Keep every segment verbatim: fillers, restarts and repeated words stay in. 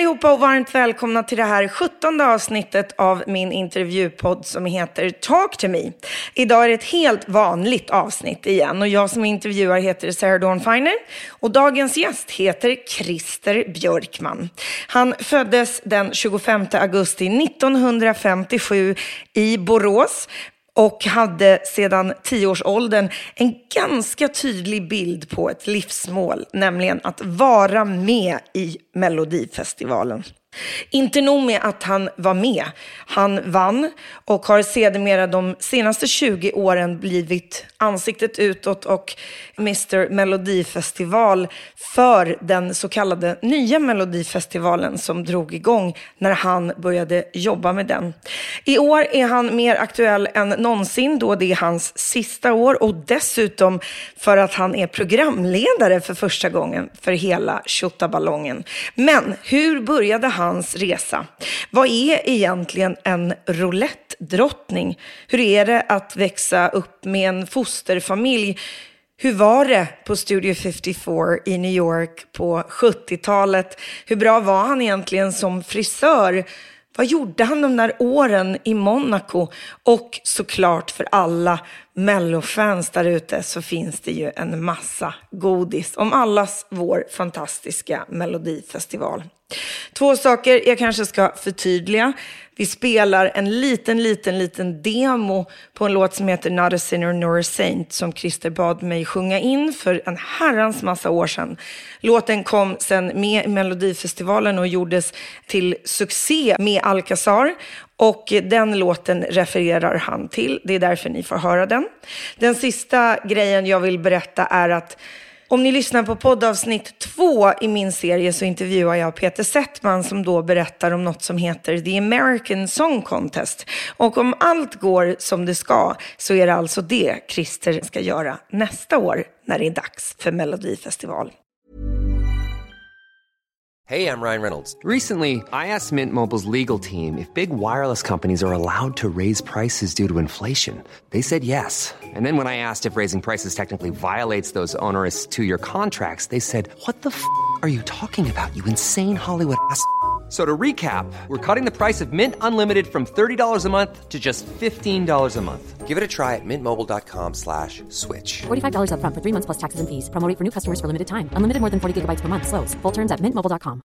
allihopa och varmt välkomna till det här sjuttonde avsnittet av min intervjupodd som heter Talk to me. Idag är det ett helt vanligt avsnitt igen och jag som intervjuar heter Sarah Dawn Finer och dagens gäst heter Christer Björkman. Han föddes den tjugofemte augusti nittonhundrafemtiosju i Borås och hade sedan tioårsåldern en ganska tydlig bild på ett livsmål, nämligen att vara med i Melodifestivalen. Inte nog med att han var med, han vann och har sedermera de senaste tjugo åren blivit ansiktet utåt och mister Melodifestival för den så kallade nya Melodifestivalen som drog igång när han började jobba med den. I år är han mer aktuell än någonsin då det är hans sista år och dessutom för att han är programledare för första gången för hela Tjottaballongen. Men hur började han hans resa? Vad är egentligen en roulettdrottning? Hur är det att växa upp med en fosterfamilj? Hur var det på Studio femtiofyra i New York på sjuttiotalet? Hur bra var han egentligen som frisör? Vad gjorde han de där åren i Monaco? Och såklart för alla Mello-fans där ute så finns det ju en massa godis om allas vår fantastiska Melodifestival. Två saker jag kanske ska förtydliga. Vi spelar en liten, liten, liten demo på en låt som heter Not a Sinner nor a Saint som Christer bad mig sjunga in för en herrans massa år sedan. Låten kom sen med i Melodifestivalen och gjordes till succé med Alcazar och den låten refererar han till. Det är därför ni får höra den. Den sista grejen jag vill berätta är att om ni lyssnar på poddavsnitt två i min serie så intervjuar jag Peter Settman som då berättar om något som heter The American Song Contest. Och om allt går som det ska så är det alltså det Christer ska göra nästa år när det är dags för Melodifestival. Hey, I'm Ryan Reynolds. Recently, I asked Mint Mobile's legal team if big wireless companies are allowed to raise prices due to inflation. They said yes. And then when I asked if raising prices technically violates those onerous two-year contracts, they said, what the f*** are you talking about, you insane Hollywood ass f- So to recap, we're cutting the price of Mint Unlimited from thirty dollars a month to just fifteen dollars a month. Give it a try at mintmobile.com slash switch. forty-five dollars up front for three months plus taxes and fees. Promo rate for new customers for limited time. Unlimited more than forty gigabytes per month. Slows full terms at mint mobile dot com.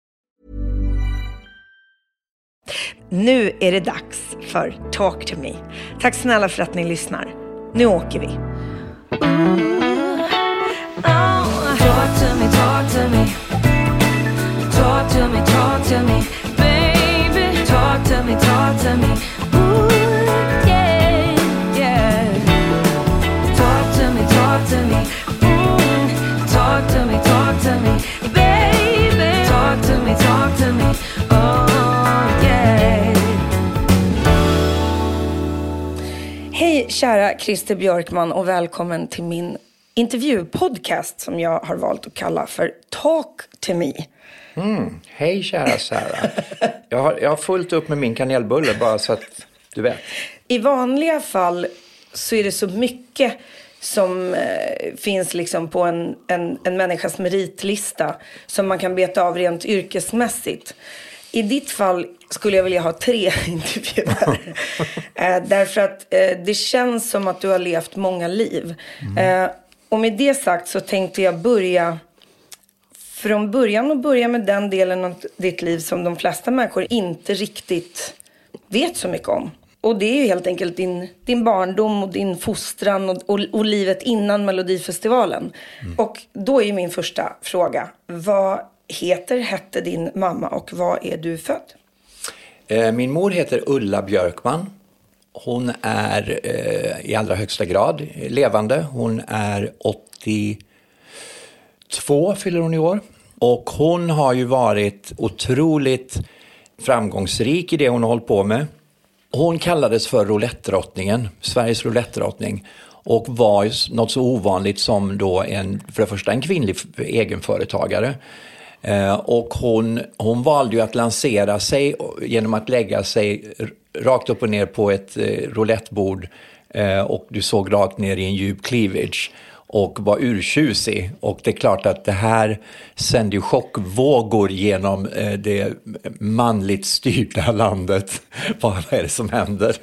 Nu är det dags för Talk to me. Tack snälla för att ni lyssnar. Nu åker vi. Ooh, oh. Talk to me, talk to me. Talk to me, talk to me. Baby, talk to me, talk to me. Ooh, yeah, yeah. Talk to me, talk to me. Ooh, talk to me, talk to me. Baby, talk to me, talk to me. Oh, yeah. Hej kära Christer Björkman och välkommen till min intervjupodcast som jag har valt att kalla för Talk to me. Mm. Hej kära Sarah. Jag har, jag har fullt upp med min kanelbulle bara så att du vet. I vanliga fall så är det så mycket som eh, finns liksom på en, en, en människas meritlista som man kan beta av rent yrkesmässigt. I ditt fall skulle jag vilja ha tre intervjuer. eh, därför att eh, det känns som att du har levt många liv. Mm. Eh, och med det sagt så tänkte jag börja från början och börja med den delen av ditt liv som de flesta människor inte riktigt vet så mycket om. Och det är ju helt enkelt din, din barndom och din fostran och, och, och livet innan Melodifestivalen. Mm. Och då är ju min första fråga, vad heter, hette din mamma och var är du född? Min mor heter Ulla Björkman. Hon är eh, i allra högsta grad levande. Hon är åttiotvå, fyller hon i år. Och hon har ju varit otroligt framgångsrik i det hon har hållit på med. Hon kallades för roulettdrottningen, Sveriges roulettdrottning. Och var något så ovanligt som då en, för det första en kvinnlig egenföretagare. Eh, och hon, hon valde ju att lansera sig genom att lägga sig rakt upp och ner på ett eh, roulettbord. Eh, och du såg rakt ner i en djup cleavage. och var urtjusig. Och det är klart att det här sände ju chockvågor genom eh, det manligt styrda landet. Vad är det som händer?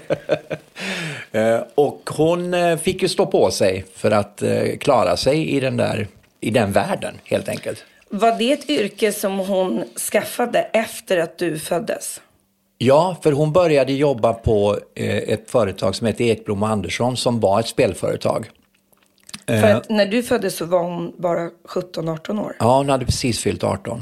eh, och hon eh, fick ju stå på sig för att eh, klara sig i den där, i den världen helt enkelt. Var det ett yrke som hon skaffade efter att du föddes? Ja, för hon började jobba på eh, ett företag som heter Ekblom och Andersson som var ett spelföretag. För att när du föddes så var hon bara sjutton arton år. Ja, hon hade precis fyllt arton.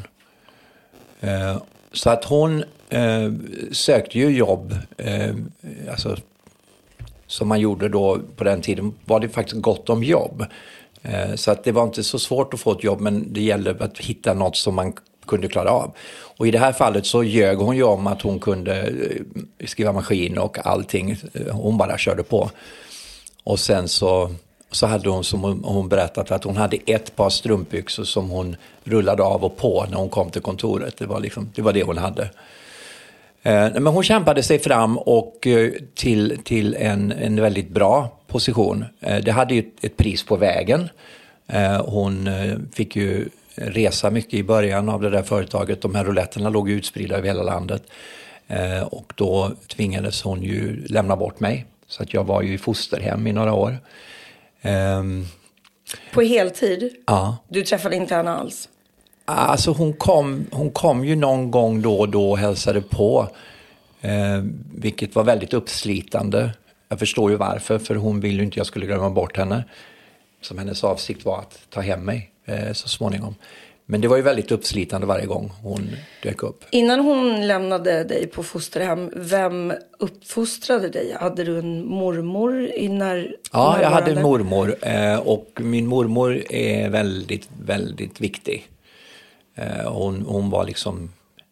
Eh, så att hon eh, sökte ju jobb, eh, alltså, som man gjorde då på den tiden var det faktiskt gott om jobb. Eh, så att det var inte så svårt att få ett jobb, men det gällde att hitta något som man kunde klara av. Och i det här fallet så ljög hon ju om att hon kunde skriva maskin och allting. Hon bara körde på. Och sen så... Så hade hon, som hon, hon berättat, att hon hade ett par strumpbyxor som hon rullade av och på när hon kom till kontoret. Det var, liksom, det, var det hon hade. Eh, men hon kämpade sig fram och eh, till, till en, en väldigt bra position. Eh, det hade ju ett, ett pris på vägen. Eh, hon eh, fick ju resa mycket i början av det där företaget. De här rouletterna låg utspridda över hela landet. Eh, och då tvingades hon ju lämna bort mig. Så att jag var ju i fosterhem i några år. Um, på heltid? Ja. Du träffade inte henne alls? Alltså hon kom, hon kom ju någon gång då och då och hälsade på. Eh, vilket var väldigt uppslitande. Jag förstår ju varför, för hon ville ju inte jag skulle glömma bort henne. Som hennes avsikt var att ta hem mig eh, så småningom. Men det var ju väldigt uppslitande varje gång hon dök upp. Innan hon lämnade dig på fosterhem, vem uppfostrade dig? Hade du en mormor i när? Ja, jag hade en mormor. Eh, och min mormor är väldigt, väldigt viktig. Eh, hon, hon var liksom,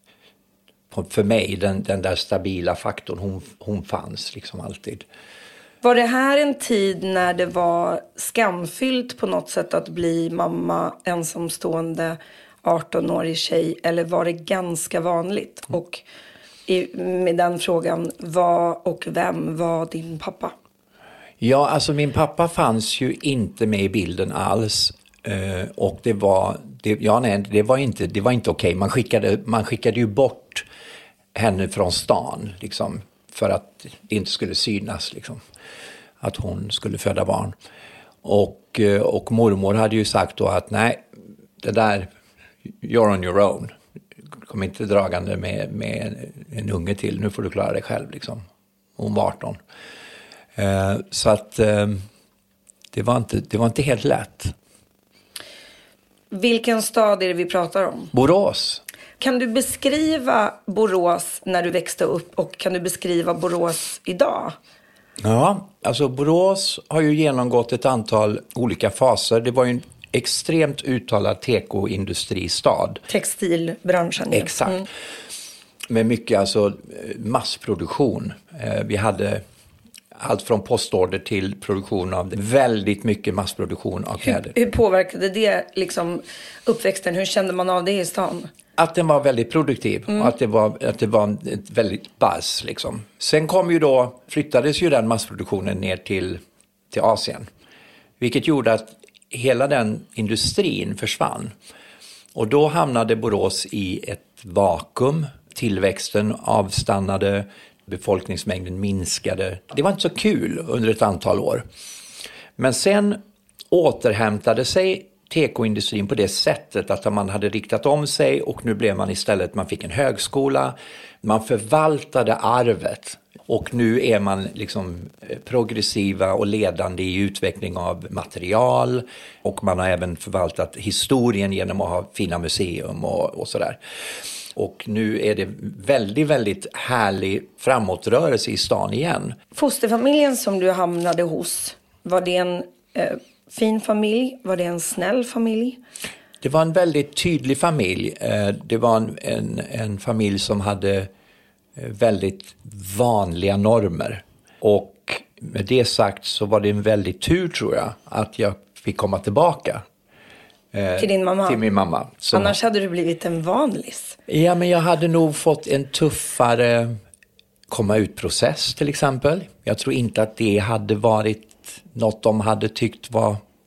för mig, den, den där stabila faktorn. Hon, hon fanns liksom alltid. Var det här en tid när det var skamfyllt på något sätt att bli mamma, ensamstående, arton-årig tjej? Eller var det ganska vanligt? Och i, med den frågan, vad och vem var din pappa? Ja, alltså min pappa fanns ju inte med i bilden alls. Uh, och det var, det, ja, nej, det var inte, det var inte okej. Man skickade, man skickade ju bort henne från stan, liksom, för att det inte skulle synas, liksom, att hon skulle föda barn. Och, och mormor hade ju sagt då att nej, det där, you're on your own. Kom inte dragande med, med en, en unge till, nu får du klara dig själv, liksom. Hon var arton. Uh, så att uh, det, var inte, det var inte helt lätt. Vilken stad är det vi pratar om? Borås. Kan du beskriva Borås när du växte upp och kan du beskriva Borås idag? Ja, alltså Borås har ju genomgått ett antal olika faser. Det var ju en extremt uttalad tekoindustristad. Textilbranschen. Ja. Exakt. Mm. Med mycket alltså massproduktion. Vi hade allt från postorder till produktion av väldigt mycket massproduktion av kläder. Hur, hur påverkade det liksom uppväxten? Hur kände man av det i stan? Att den var väldigt produktiv. Mm. Och att det var, att det var ett väldigt buzz liksom. Sen kom ju då, flyttades ju den massproduktionen ner till, till Asien. Vilket gjorde att hela den industrin försvann. Och då hamnade Borås i ett vakuum. Tillväxten avstannade, befolkningsmängden minskade. Det var inte så kul under ett antal år. Men sen återhämtade sig tekoindustrin på det sättet att man hade riktat om sig och nu blev man istället, man fick en högskola, man förvaltade arvet och nu är man liksom progressiva och ledande i utveckling av material och man har även förvaltat historien genom att ha fina museum och, och sådär. Och nu är det väldigt, väldigt härlig framåtrörelse i stan igen. Fosterfamiljen som du hamnade hos, var det en eh, fin familj? Var det en snäll familj? Det var en väldigt tydlig familj. Det var en, en, en familj som hade väldigt vanliga normer. Och med det sagt så var det en väldigt tur, tror jag, att jag fick komma tillbaka. Till din mamma? Till min mamma. Som, annars hade du blivit en vanlis. Ja, men jag hade nog fått en tuffare komma ut-process till exempel. Jag tror inte att det hade varit något de hade tyckt var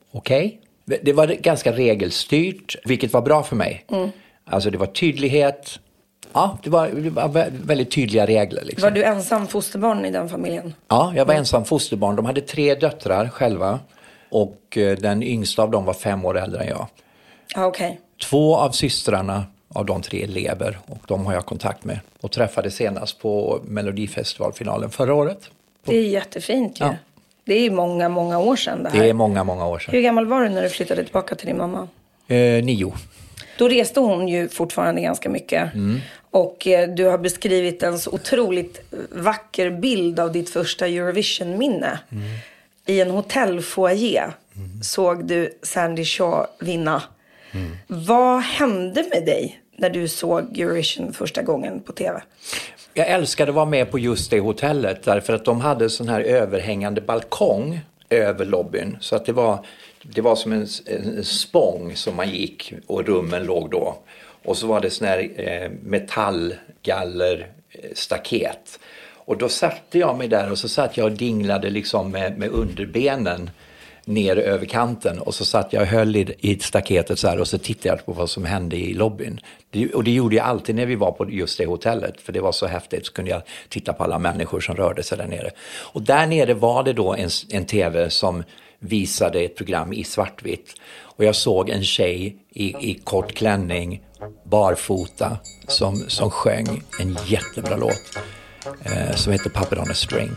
okej. Okay. Det var ganska regelstyrt, vilket var bra för mig. Mm. Alltså det var tydlighet. Ja, det var, det var väldigt tydliga regler. Liksom. Var du ensam fosterbarn i den familjen? Ja, jag var mm. ensam fosterbarn. De hade tre döttrar själva. Och den yngsta av dem var fem år äldre än jag. Ah, okay. Två av systrarna av de tre lever. Och de har jag kontakt med. Och träffade senast på Melodifestivalfinalen förra året. Det är jättefint ju. Ja. Det är många, många år sedan det här. Det är många, många år sedan. Hur gammal var du när du flyttade tillbaka till din mamma? Eh, nio. Då reste hon ju fortfarande ganska mycket. Mm. Och eh, du har beskrivit en så otroligt vacker bild av ditt första Eurovision-minne. Mm. I en hotellfoyer mm. såg du Sandie Shaw vinna. Mm. Vad hände med dig när du såg Eurovision första gången på tv? Jag älskade att vara med på just det hotellet. Därför att de hade sån här överhängande balkong över lobbyn. Så att det var... Det var som en, en spång som man gick och rummen låg då. Och så var det sån här eh, metallgaller eh, staket. Och då satte jag mig där och så satt jag och dinglade liksom med, med underbenen ner över kanten. Och så satt jag och höll i, i staketet så här och så tittade jag på vad som hände i lobbyn. Det, och det gjorde jag alltid när vi var på just det hotellet. För det var så häftigt, så kunde jag titta på alla människor som rörde sig där nere. Och där nere var det då en, en tv som visade ett program i svartvitt. Och jag såg en tjej i, i kort klänning, barfota, som, som sjöng en jättebra låt eh, som heter Puppet on a String.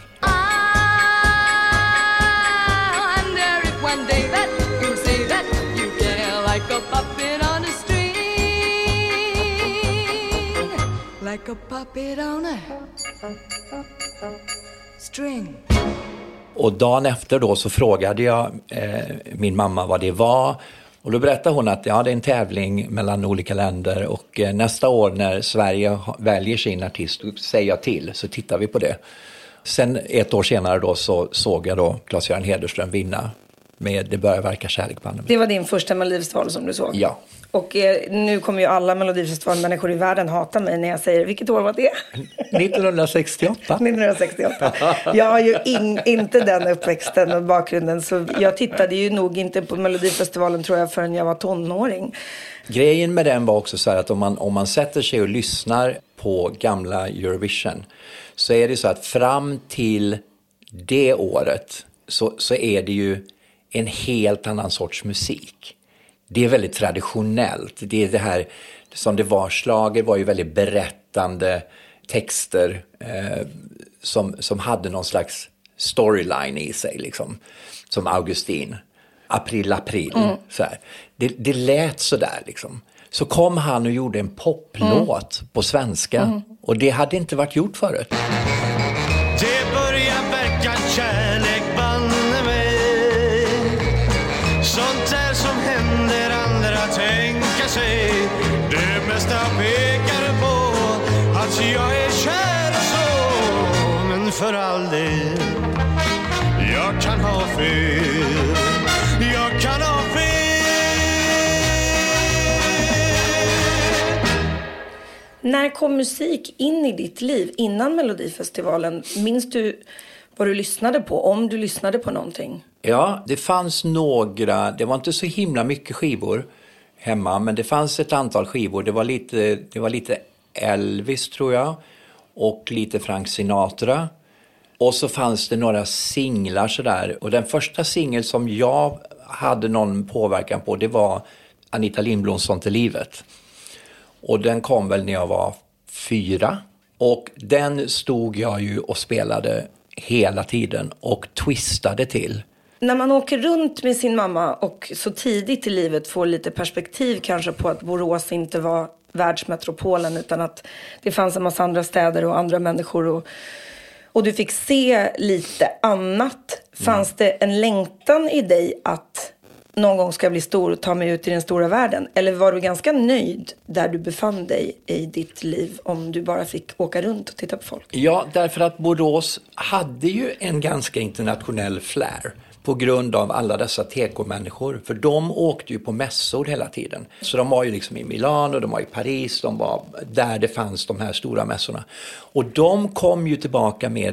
Like a puppet on a string. Och dagen efter då så frågade jag eh, min mamma vad det var. Och då berättade hon att ja, det är en tävling mellan olika länder. Och eh, nästa år när Sverige väljer sin artist, då säger jag till, så tittar vi på det. Sen ett år senare då så såg jag då Claes-Göran Hederström vinna med Det börjar verka kärlek på. Det var din första Melodifestival som du såg? Ja. Och eh, nu kommer ju alla Melodifestivalmänniskor i världen hata mig när jag säger, vilket år var det? nittonhundrasextioåtta. nittonhundrasextioåtta. Jag har ju in, inte den uppväxten och bakgrunden, så jag tittade ju nog inte på Melodifestivalen tror jag förrän jag var tonåring. Grejen med den var också så här att om man, om man sätter sig och lyssnar på gamla Eurovision så är det så att fram till det året så, så är det ju en helt annan sorts musik. Det är väldigt traditionellt. Det är det här som det var. Schlager var ju väldigt berättande texter eh, som, som hade någon slags storyline i sig. Liksom. Som Augustin. April, april. Mm. Så här. Det, det lät så där liksom. Så kom han och gjorde en poplåt mm. på svenska. Mm. Och det hade inte varit gjort förut. Det börjar verka kärlek banne mig. Sånt där som händer andra tänka sig. Det mesta pekar på att jag är kär och så. Men för all del, jag kan ha fel. Jag kan ha fel. När kom musik in i ditt liv innan Melodifestivalen? Minns du vad du lyssnade på, om du lyssnade på någonting? Ja, det fanns några, det var inte så himla mycket skivor hemma, men det fanns ett antal skivor. Det var lite, det var lite Elvis tror jag och lite Frank Sinatra. Och så fanns det några singlar sådär. Och den första singel som jag hade någon påverkan på, det var Anita Lindbloms Sånt är livet. Och den kom väl när jag var fyra. Och den stod jag ju och spelade hela tiden och twistade till. När man åker runt med sin mamma och så tidigt i livet får lite perspektiv kanske på att Borås inte var världsmetropolen utan att det fanns en massa andra städer och andra människor och, och du fick se lite annat. Fanns mm. det en längtan i dig att någon gång ska jag bli stor och ta mig ut i den stora världen? Eller var du ganska nöjd där du befann dig i ditt liv om du bara fick åka runt och titta på folk? Ja, därför att Borås hade ju en ganska internationell flair på grund av alla dessa tekomänniskor. För de åkte ju på mässor hela tiden. Så de var ju liksom i Milano och de var i Paris. De var där det fanns de här stora mässorna. Och de kom ju tillbaka med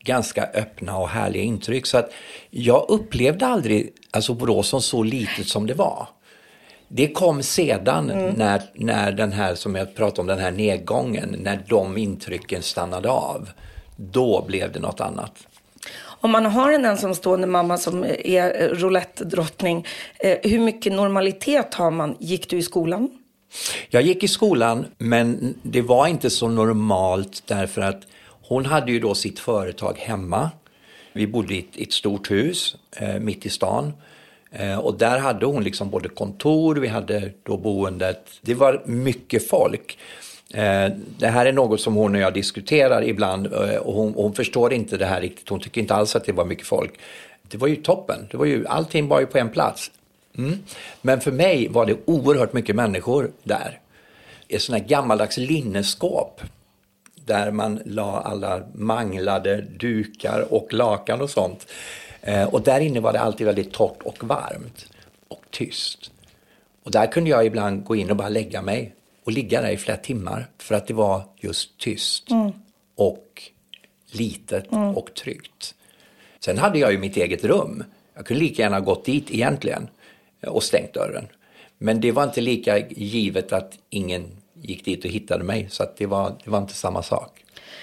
ganska öppna och härliga intryck. Så att jag upplevde aldrig alltså Borås som så litet som det var. Det kom sedan mm. när, när den här, som jag pratade om, den här nedgången, när de intrycken stannade av. Då blev det något annat. Om man har en ensamstående mamma som är roulette-drottning, eh, hur mycket normalitet har man? Gick du i skolan? Jag gick i skolan, men det var inte så normalt därför att hon hade ju då sitt företag hemma. Vi bodde i ett, i ett stort hus eh, mitt i stan. Eh, och där hade hon liksom både kontor, vi hade då boendet. Det var mycket folk. Eh, det här är något som hon och jag diskuterar ibland eh, och hon, hon förstår inte det här riktigt. Hon tycker inte alls att det var mycket folk. Det var ju toppen. Det var ju, allting var ju på en plats. Mm. Men för mig var det oerhört mycket människor där. Ett sån här gammaldags linneskåp där man la alla manglade dukar och lakan och sånt. Eh, och där inne var det alltid väldigt torrt och varmt och tyst. Och där kunde jag ibland gå in och bara lägga mig och ligga där i flera timmar för att det var just tyst mm. och litet mm. och tryggt. Sen hade jag ju mitt eget rum. Jag kunde lika gärna gått dit egentligen och stängt dörren. Men det var inte lika givet att ingen gick dit och hittade mig. Så att det, var, det var inte samma sak.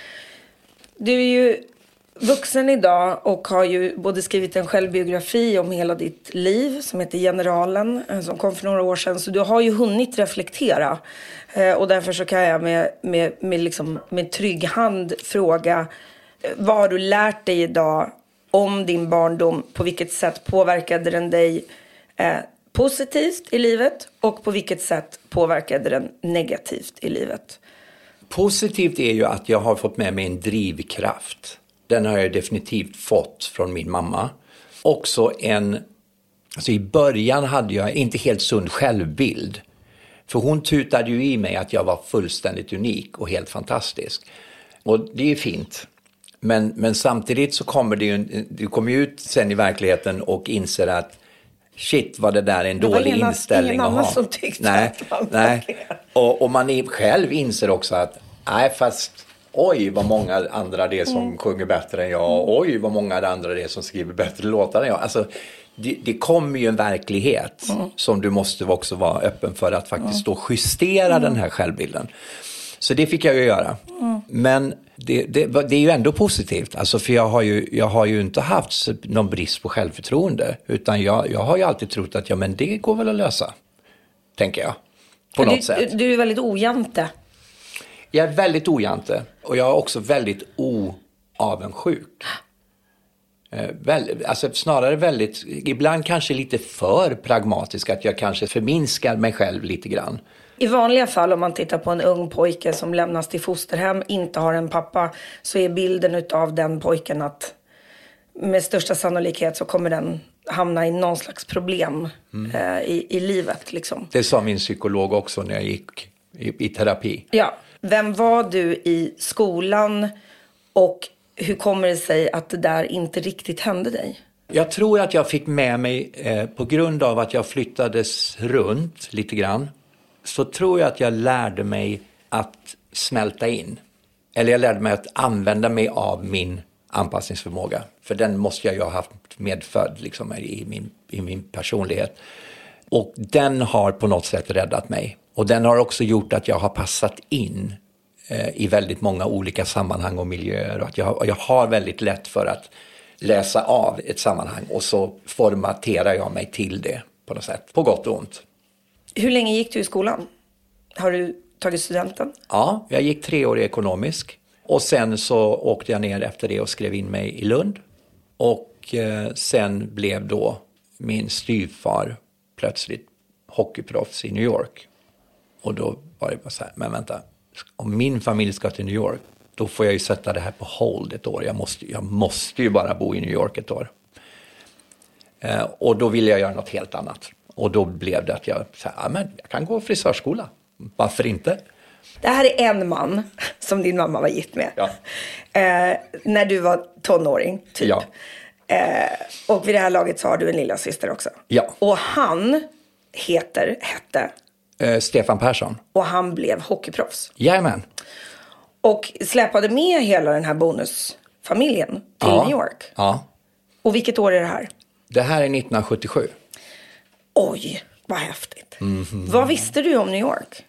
Du är ju vuxen idag och har ju både skrivit en självbiografi om hela ditt liv som heter Generalen, som kom för några år sedan. Så du har ju hunnit reflektera. Och därför så kan jag med, med, med, liksom, med trygg hand fråga, vad har du lärt dig idag om din barndom? På vilket sätt påverkade den dig eh, positivt i livet och på vilket sätt påverkade den negativt i livet? Positivt är ju att jag har fått med mig en drivkraft. Den har jag definitivt fått från min mamma. Också en, alltså i början hade jag inte helt sund självbild. För hon tutade ju i mig att jag var fullständigt unik och helt fantastisk. Och det är ju fint. Men, men samtidigt så kommer det ju, du kommer ju ut sen i verkligheten och inser att shit, vad det där är en dålig ingen, inställning ingen att ha. Som tyckte nej, att man nej. Och, och man själv inser också att nej, fast oj vad många andra det är som mm. sjunger bättre än jag. Oj vad många andra det är som skriver bättre låtar än jag. Alltså det, det kommer ju en verklighet mm. som du måste också vara öppen för att faktiskt mm. då justera mm. den här självbilden. Så det fick jag ju göra. Mm. Men det, det, det är ju ändå positivt. Alltså för jag har ju, jag har ju inte haft någon brist på självförtroende. Utan jag, jag har ju alltid trott att ja, men det går väl att lösa. Tänker jag. På du, något sätt. Du är väldigt ojante. Jag är väldigt ojante. Och jag är också väldigt oavundsjuk. Eh, väl, alltså snarare väldigt, ibland kanske lite för pragmatisk. Att jag kanske förminskar mig själv lite grann. I vanliga fall om man tittar på en ung pojke som lämnas till fosterhem, inte har en pappa, så är bilden utav den pojken att med största sannolikhet så kommer den hamna i någon slags problem mm. eh, i, i livet. Liksom. Det sa min psykolog också när jag gick i, i terapi. Ja, vem var du i skolan och hur kommer det sig att det där inte riktigt hände dig? Jag tror att jag fick med mig, eh, på grund av att jag flyttades runt lite grann, så tror jag att jag lärde mig att smälta in. Eller jag lärde mig att använda mig av min anpassningsförmåga. För den måste jag ju ha haft medfödd liksom, i, min, i min personlighet. Och den har på något sätt räddat mig. Och den har också gjort att jag har passat in eh, i väldigt många olika sammanhang och miljöer. Och att jag, jag har väldigt lätt för att läsa av ett sammanhang. Och så formaterar jag mig till det på något sätt. På gott och ont. Hur länge gick du i skolan? Har du tagit studenten? Ja, jag gick tre år i ekonomisk. Och sen så åkte jag ner efter det och skrev in mig i Lund. Och eh, sen blev då min styvfar plötsligt hockeyproffs i New York. Och då var det bara så här, men vänta, om min familj ska till New York, då får jag ju sätta det här på hold ett år. Jag måste, jag måste ju bara bo i New York ett år. Eh, och då ville jag göra något helt annat. Och då blev det att jag sa, ja men jag kan gå frisörskola. Varför inte? Det här är en man som din mamma var gift med. Ja. Eh, när du var tonåring, typ. Ja. Eh, och vid det här laget så har du en lilla syster också. Ja. Och han heter, hette? Eh, Stefan Persson. Och han blev hockeyproffs. Jajamän. Och släpade med hela den här bonus familjen till Ja. New York. Ja. Och vilket år är det här? Det här är nittonhundrasjuttiosju. Oj, vad häftigt. Mm-hmm. Vad visste du om New York?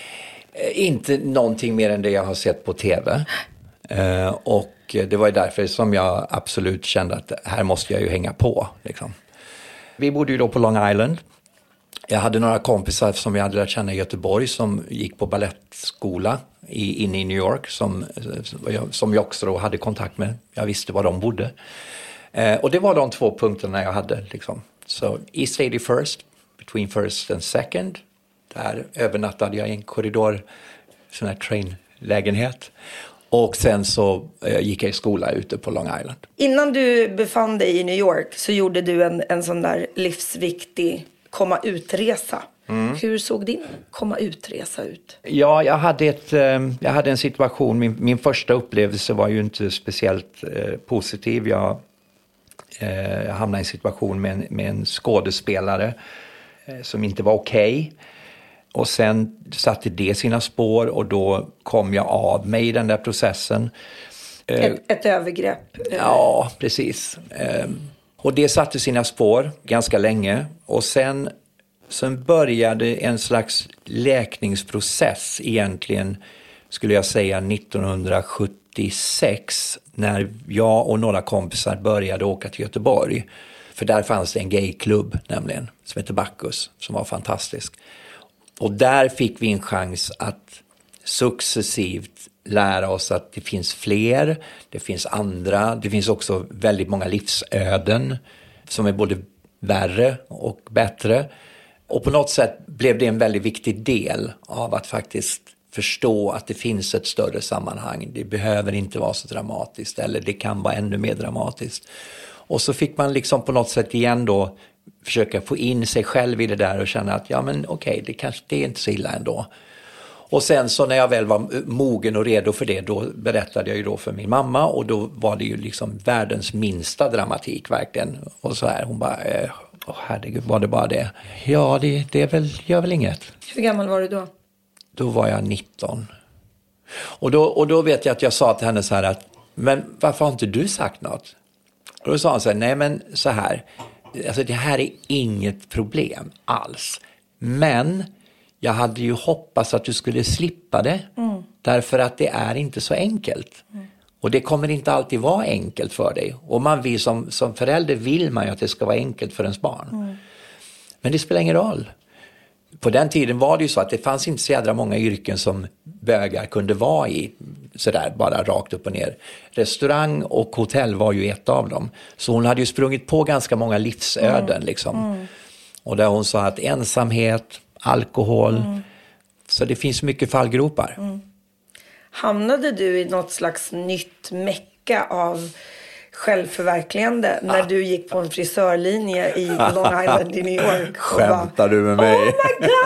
Eh, inte någonting mer än det jag har sett på tv. Eh, och det var ju därför som jag absolut kände att här måste jag ju hänga på. Liksom. Vi bodde ju då på Long Island. Jag hade några kompisar som jag hade lärt känna i Göteborg som gick på ballettskola i, inne i New York som, som jag också då hade kontakt med. Jag visste var de bodde. Eh, och det var de två punkterna jag hade. Liksom. Så East eighty-first, between first and second. Där övernattade jag i en korridor, sån här trainlägenhet. Och sen så eh, gick jag i skola ute på Long Island. Innan du befann dig i New York så gjorde du en, en sån där livsviktig komma utresa. Mm. Hur såg din komma utresa ut? Ja, jag hade, ett, eh, jag hade en situation, min, min första upplevelse var ju inte speciellt eh, positiv. Jag, eh, jag hamnade i en situation med en, med en skådespelare eh, som inte var okej. Okay. Och sen satte det sina spår och då kom jag av mig i den där processen. Ett, ett övergrepp? Ja, precis. Och det satte sina spår ganska länge. Och sen, sen började en slags läkningsprocess egentligen, skulle jag säga, nittonhundrasjuttiosex. När jag och några kompisar började åka till Göteborg. För där fanns det en gayklubb nämligen, som heter Bacchus, som var fantastisk. Och där fick vi en chans att successivt lära oss att det finns fler, det finns andra, det finns också väldigt många livsöden som är både värre och bättre. Och på något sätt blev det en väldigt viktig del av att faktiskt förstå att det finns ett större sammanhang. Det behöver inte vara så dramatiskt, eller det kan vara ännu mer dramatiskt. Och så fick man liksom på något sätt igen då försöka få in sig själv i det där och känna att ja men okej, okay, det kanske det är inte så illa ändå. Och sen så när jag väl var mogen och redo för det, då berättade jag ju då för min mamma och då var det ju liksom världens minsta dramatik verkligen. Och så här, hon bara, eh, åh herregud, var det bara det? Ja, det, det är väl, gör väl inget. Hur gammal var du då? Då var jag nitton. Och då, och då vet jag att jag sa till henne så här att, men varför har inte du sagt något? Och då sa hon så här, nej men så här, alltså det här är inget problem alls. Men jag hade ju hoppats att du skulle slippa det. Mm. Därför att det är inte så enkelt. Mm. Och det kommer inte alltid vara enkelt för dig. Och man vill som, som förälder vill man ju att det ska vara enkelt för ens barn. Mm. Men det spelar ingen roll. På den tiden var det ju så att det fanns inte så jädra många yrken som bögar kunde vara i. Sådär bara rakt upp och ner. Restaurang och hotell var ju ett av dem. Så hon hade ju sprungit på ganska många livsöden mm. liksom. Mm. Och där hon sa att ensamhet, alkohol. Mm. Så det finns mycket fallgropar. Mm. Hamnade du i något slags nytt mecka av självförverkligande när du gick på en frisörlinje i Long Island i New York? Skämtar bara, du med mig? Oh my god!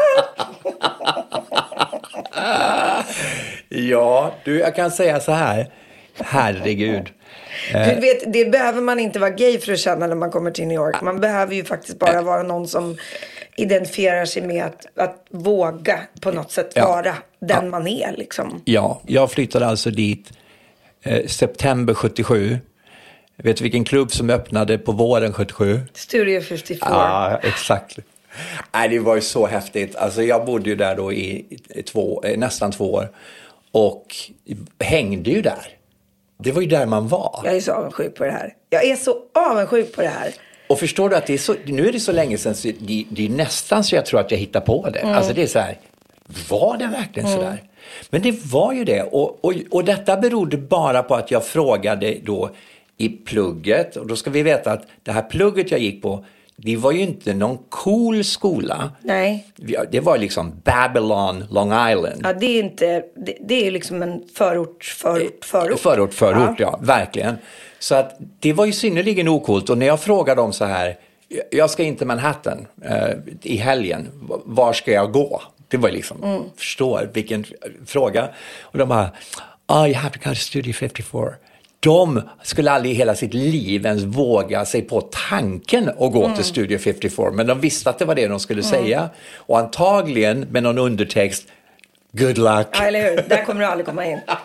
Ja, du, jag kan säga så här. Herregud. Du vet, det behöver man inte vara gay för att känna när man kommer till New York. Man behöver ju faktiskt bara vara någon som identifierar sig med att, att våga på något sätt ja. vara den ja. man är liksom. Ja, jag flyttade alltså dit eh, september sjuttiosju. Vet du vilken klubb som öppnade på våren sjuttiosju? Studio femtiofyra. Ja, exakt. Nej, det var ju så häftigt. Alltså jag bodde ju där då i, i två, eh, nästan två år. Och hängde ju där. Det var ju där man var. Jag är så avundsjuk på det här. Jag är så avundsjuk på det här. Och förstår du att det är så, nu är det så länge sedan så det, det är nästan så jag tror att jag hittar på det. Mm. Alltså det är så här, var det verkligen mm. så där? Men det var ju det. Och, och, och detta berodde bara på att jag frågade då i plugget. Och då ska vi veta att det här plugget jag gick på, det var ju inte någon cool skola. Nej. Det var liksom Babylon, Long Island. Ja, det är inte, det, det är liksom en förort, förort, förort. Förort, förort, ja. ja, verkligen. Så att det var ju synnerligen okult. Och när jag frågade dem så här, jag ska in till Manhattan eh, i helgen, var ska jag gå? Det var liksom, mm. förstår vilken fråga. Och de bara, oh, you have to go to Studio femtiofyra. De skulle aldrig i hela sitt liv ens våga sig på tanken att gå mm. till Studio femtiofyra. Men de visste att det var det de skulle mm. säga. Och antagligen med någon undertext, good luck. Ja, eller hur? Där kommer du aldrig komma in.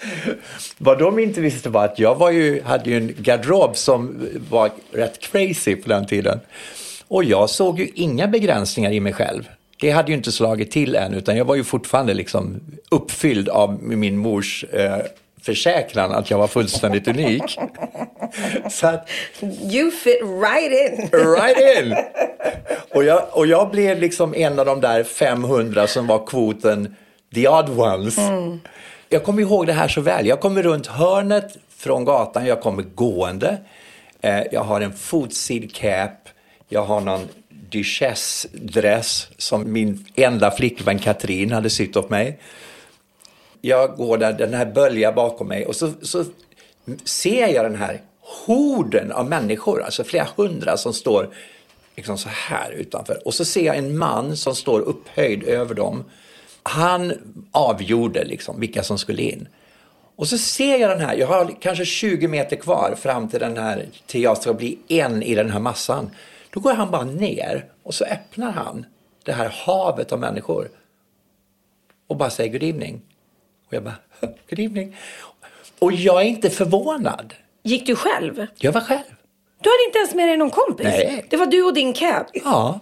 Vad de inte visste var att jag var ju, hade ju en garderob som var rätt crazy på den tiden. Och jag såg ju inga begränsningar i mig själv. Det hade ju inte slagit till än, utan jag var ju fortfarande liksom uppfylld av min mors eh, försäkran att jag var fullständigt unik. Så att, you fit right in. right in. Och jag, och jag blev liksom en av de där femhundra som var kvoten the odd ones. Mm. Jag kommer ihåg det här så väl. Jag kommer runt hörnet från gatan, jag kommer gående. Eh, jag har en fotsid cap. Jag har någon duchesse-dress som min enda flickvän Katrin hade sytt åt mig. Jag går där, den här böljar bakom mig och så, så ser jag den här horden av människor, alltså flera hundra som står liksom så här utanför. Och så ser jag en man som står upphöjd över dem. Han avgjorde liksom vilka som skulle in. Och så ser jag den här, jag har kanske tjugo meter kvar fram till den här, till jag ska bli en i den här massan. Då går han bara ner och så öppnar han det här havet av människor och bara säger good evening. Och jag bara, good evening. Och jag är inte förvånad. Gick du själv? Jag var själv. Du hade inte ens med dig någon kompis? Nej. Det var du och din cab? Ja.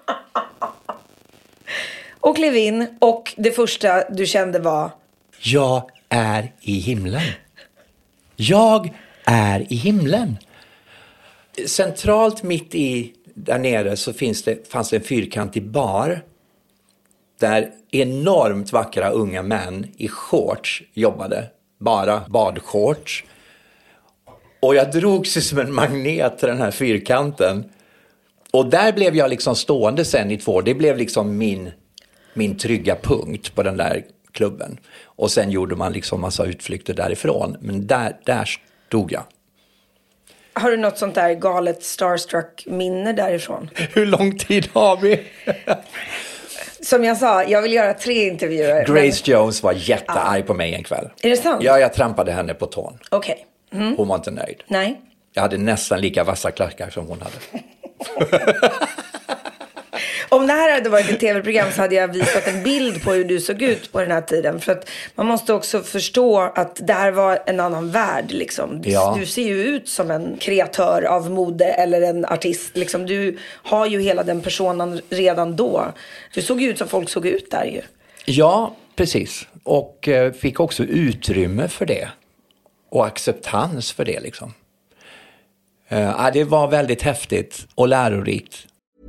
Och klev in och det första du kände var? Jag är i himlen. Jag är i himlen. Centralt mitt i där nere så finns det, fanns det en fyrkantig bar där enormt vackra unga män i shorts jobbade. Bara badshorts. Och jag drog sig som en magnet till den här fyrkanten. Och där blev jag liksom stående sen i två år. Det blev liksom min, min trygga punkt på den där klubben. Och sen gjorde man liksom massa utflykter därifrån. Men där, där stod jag. Har du något sånt där galet starstruck minne därifrån? Hur lång tid har vi? Som jag sa, jag vill göra tre intervjuer. Grace men... Jones var jättearg ja. på mig en kväll. Är det sant? Ja, jag trampade henne på tån. Okej. Okay. Mm. Hon var inte nöjd. Nej. Jag hade nästan lika vassa klackar som hon hade. Om det här hade varit ett tv-program så hade jag visat en bild på hur du såg ut på den här tiden. För att man måste också förstå att det här var en annan värld liksom. Ja. Du ser ju ut som en kreatör av mode eller en artist liksom. Du har ju hela den personen redan då. Du såg ju ut som folk såg ut där ju. Ja, precis. Och eh, fick också utrymme för det. Och acceptans för det liksom. Eh, det var väldigt häftigt och lärorikt.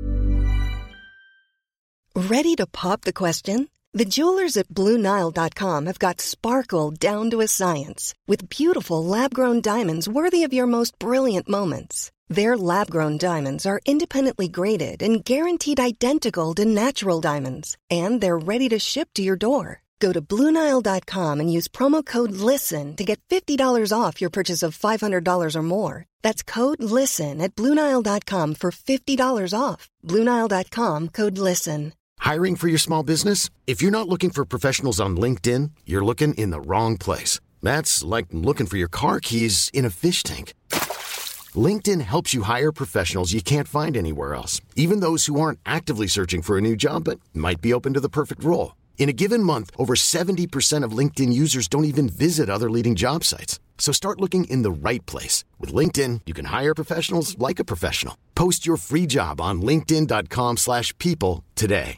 Ready to pop the question? The jewelers at Blue Nile dot com have got sparkle down to a science with beautiful lab-grown diamonds worthy of your most brilliant moments. Their lab-grown diamonds are independently graded and guaranteed identical to natural diamonds, and they're ready to ship to your door. Go to Blue Nile dot com and use promo code LISTEN to get fifty dollars off your purchase of five hundred dollars or more. That's code LISTEN at Blue Nile dot com for fifty dollars off. Blue Nile dot com, code LISTEN. Hiring for your small business? If you're not looking for professionals on LinkedIn, you're looking in the wrong place. That's like looking for your car keys in a fish tank. LinkedIn helps you hire professionals you can't find anywhere else, even those who aren't actively searching for a new job but might be open to the perfect role. In a given month, over seventy percent of LinkedIn users don't even visit other leading job sites. So start looking in the right place. With LinkedIn, you can hire professionals like a professional. Post your free job on linkedin dot com slash people today.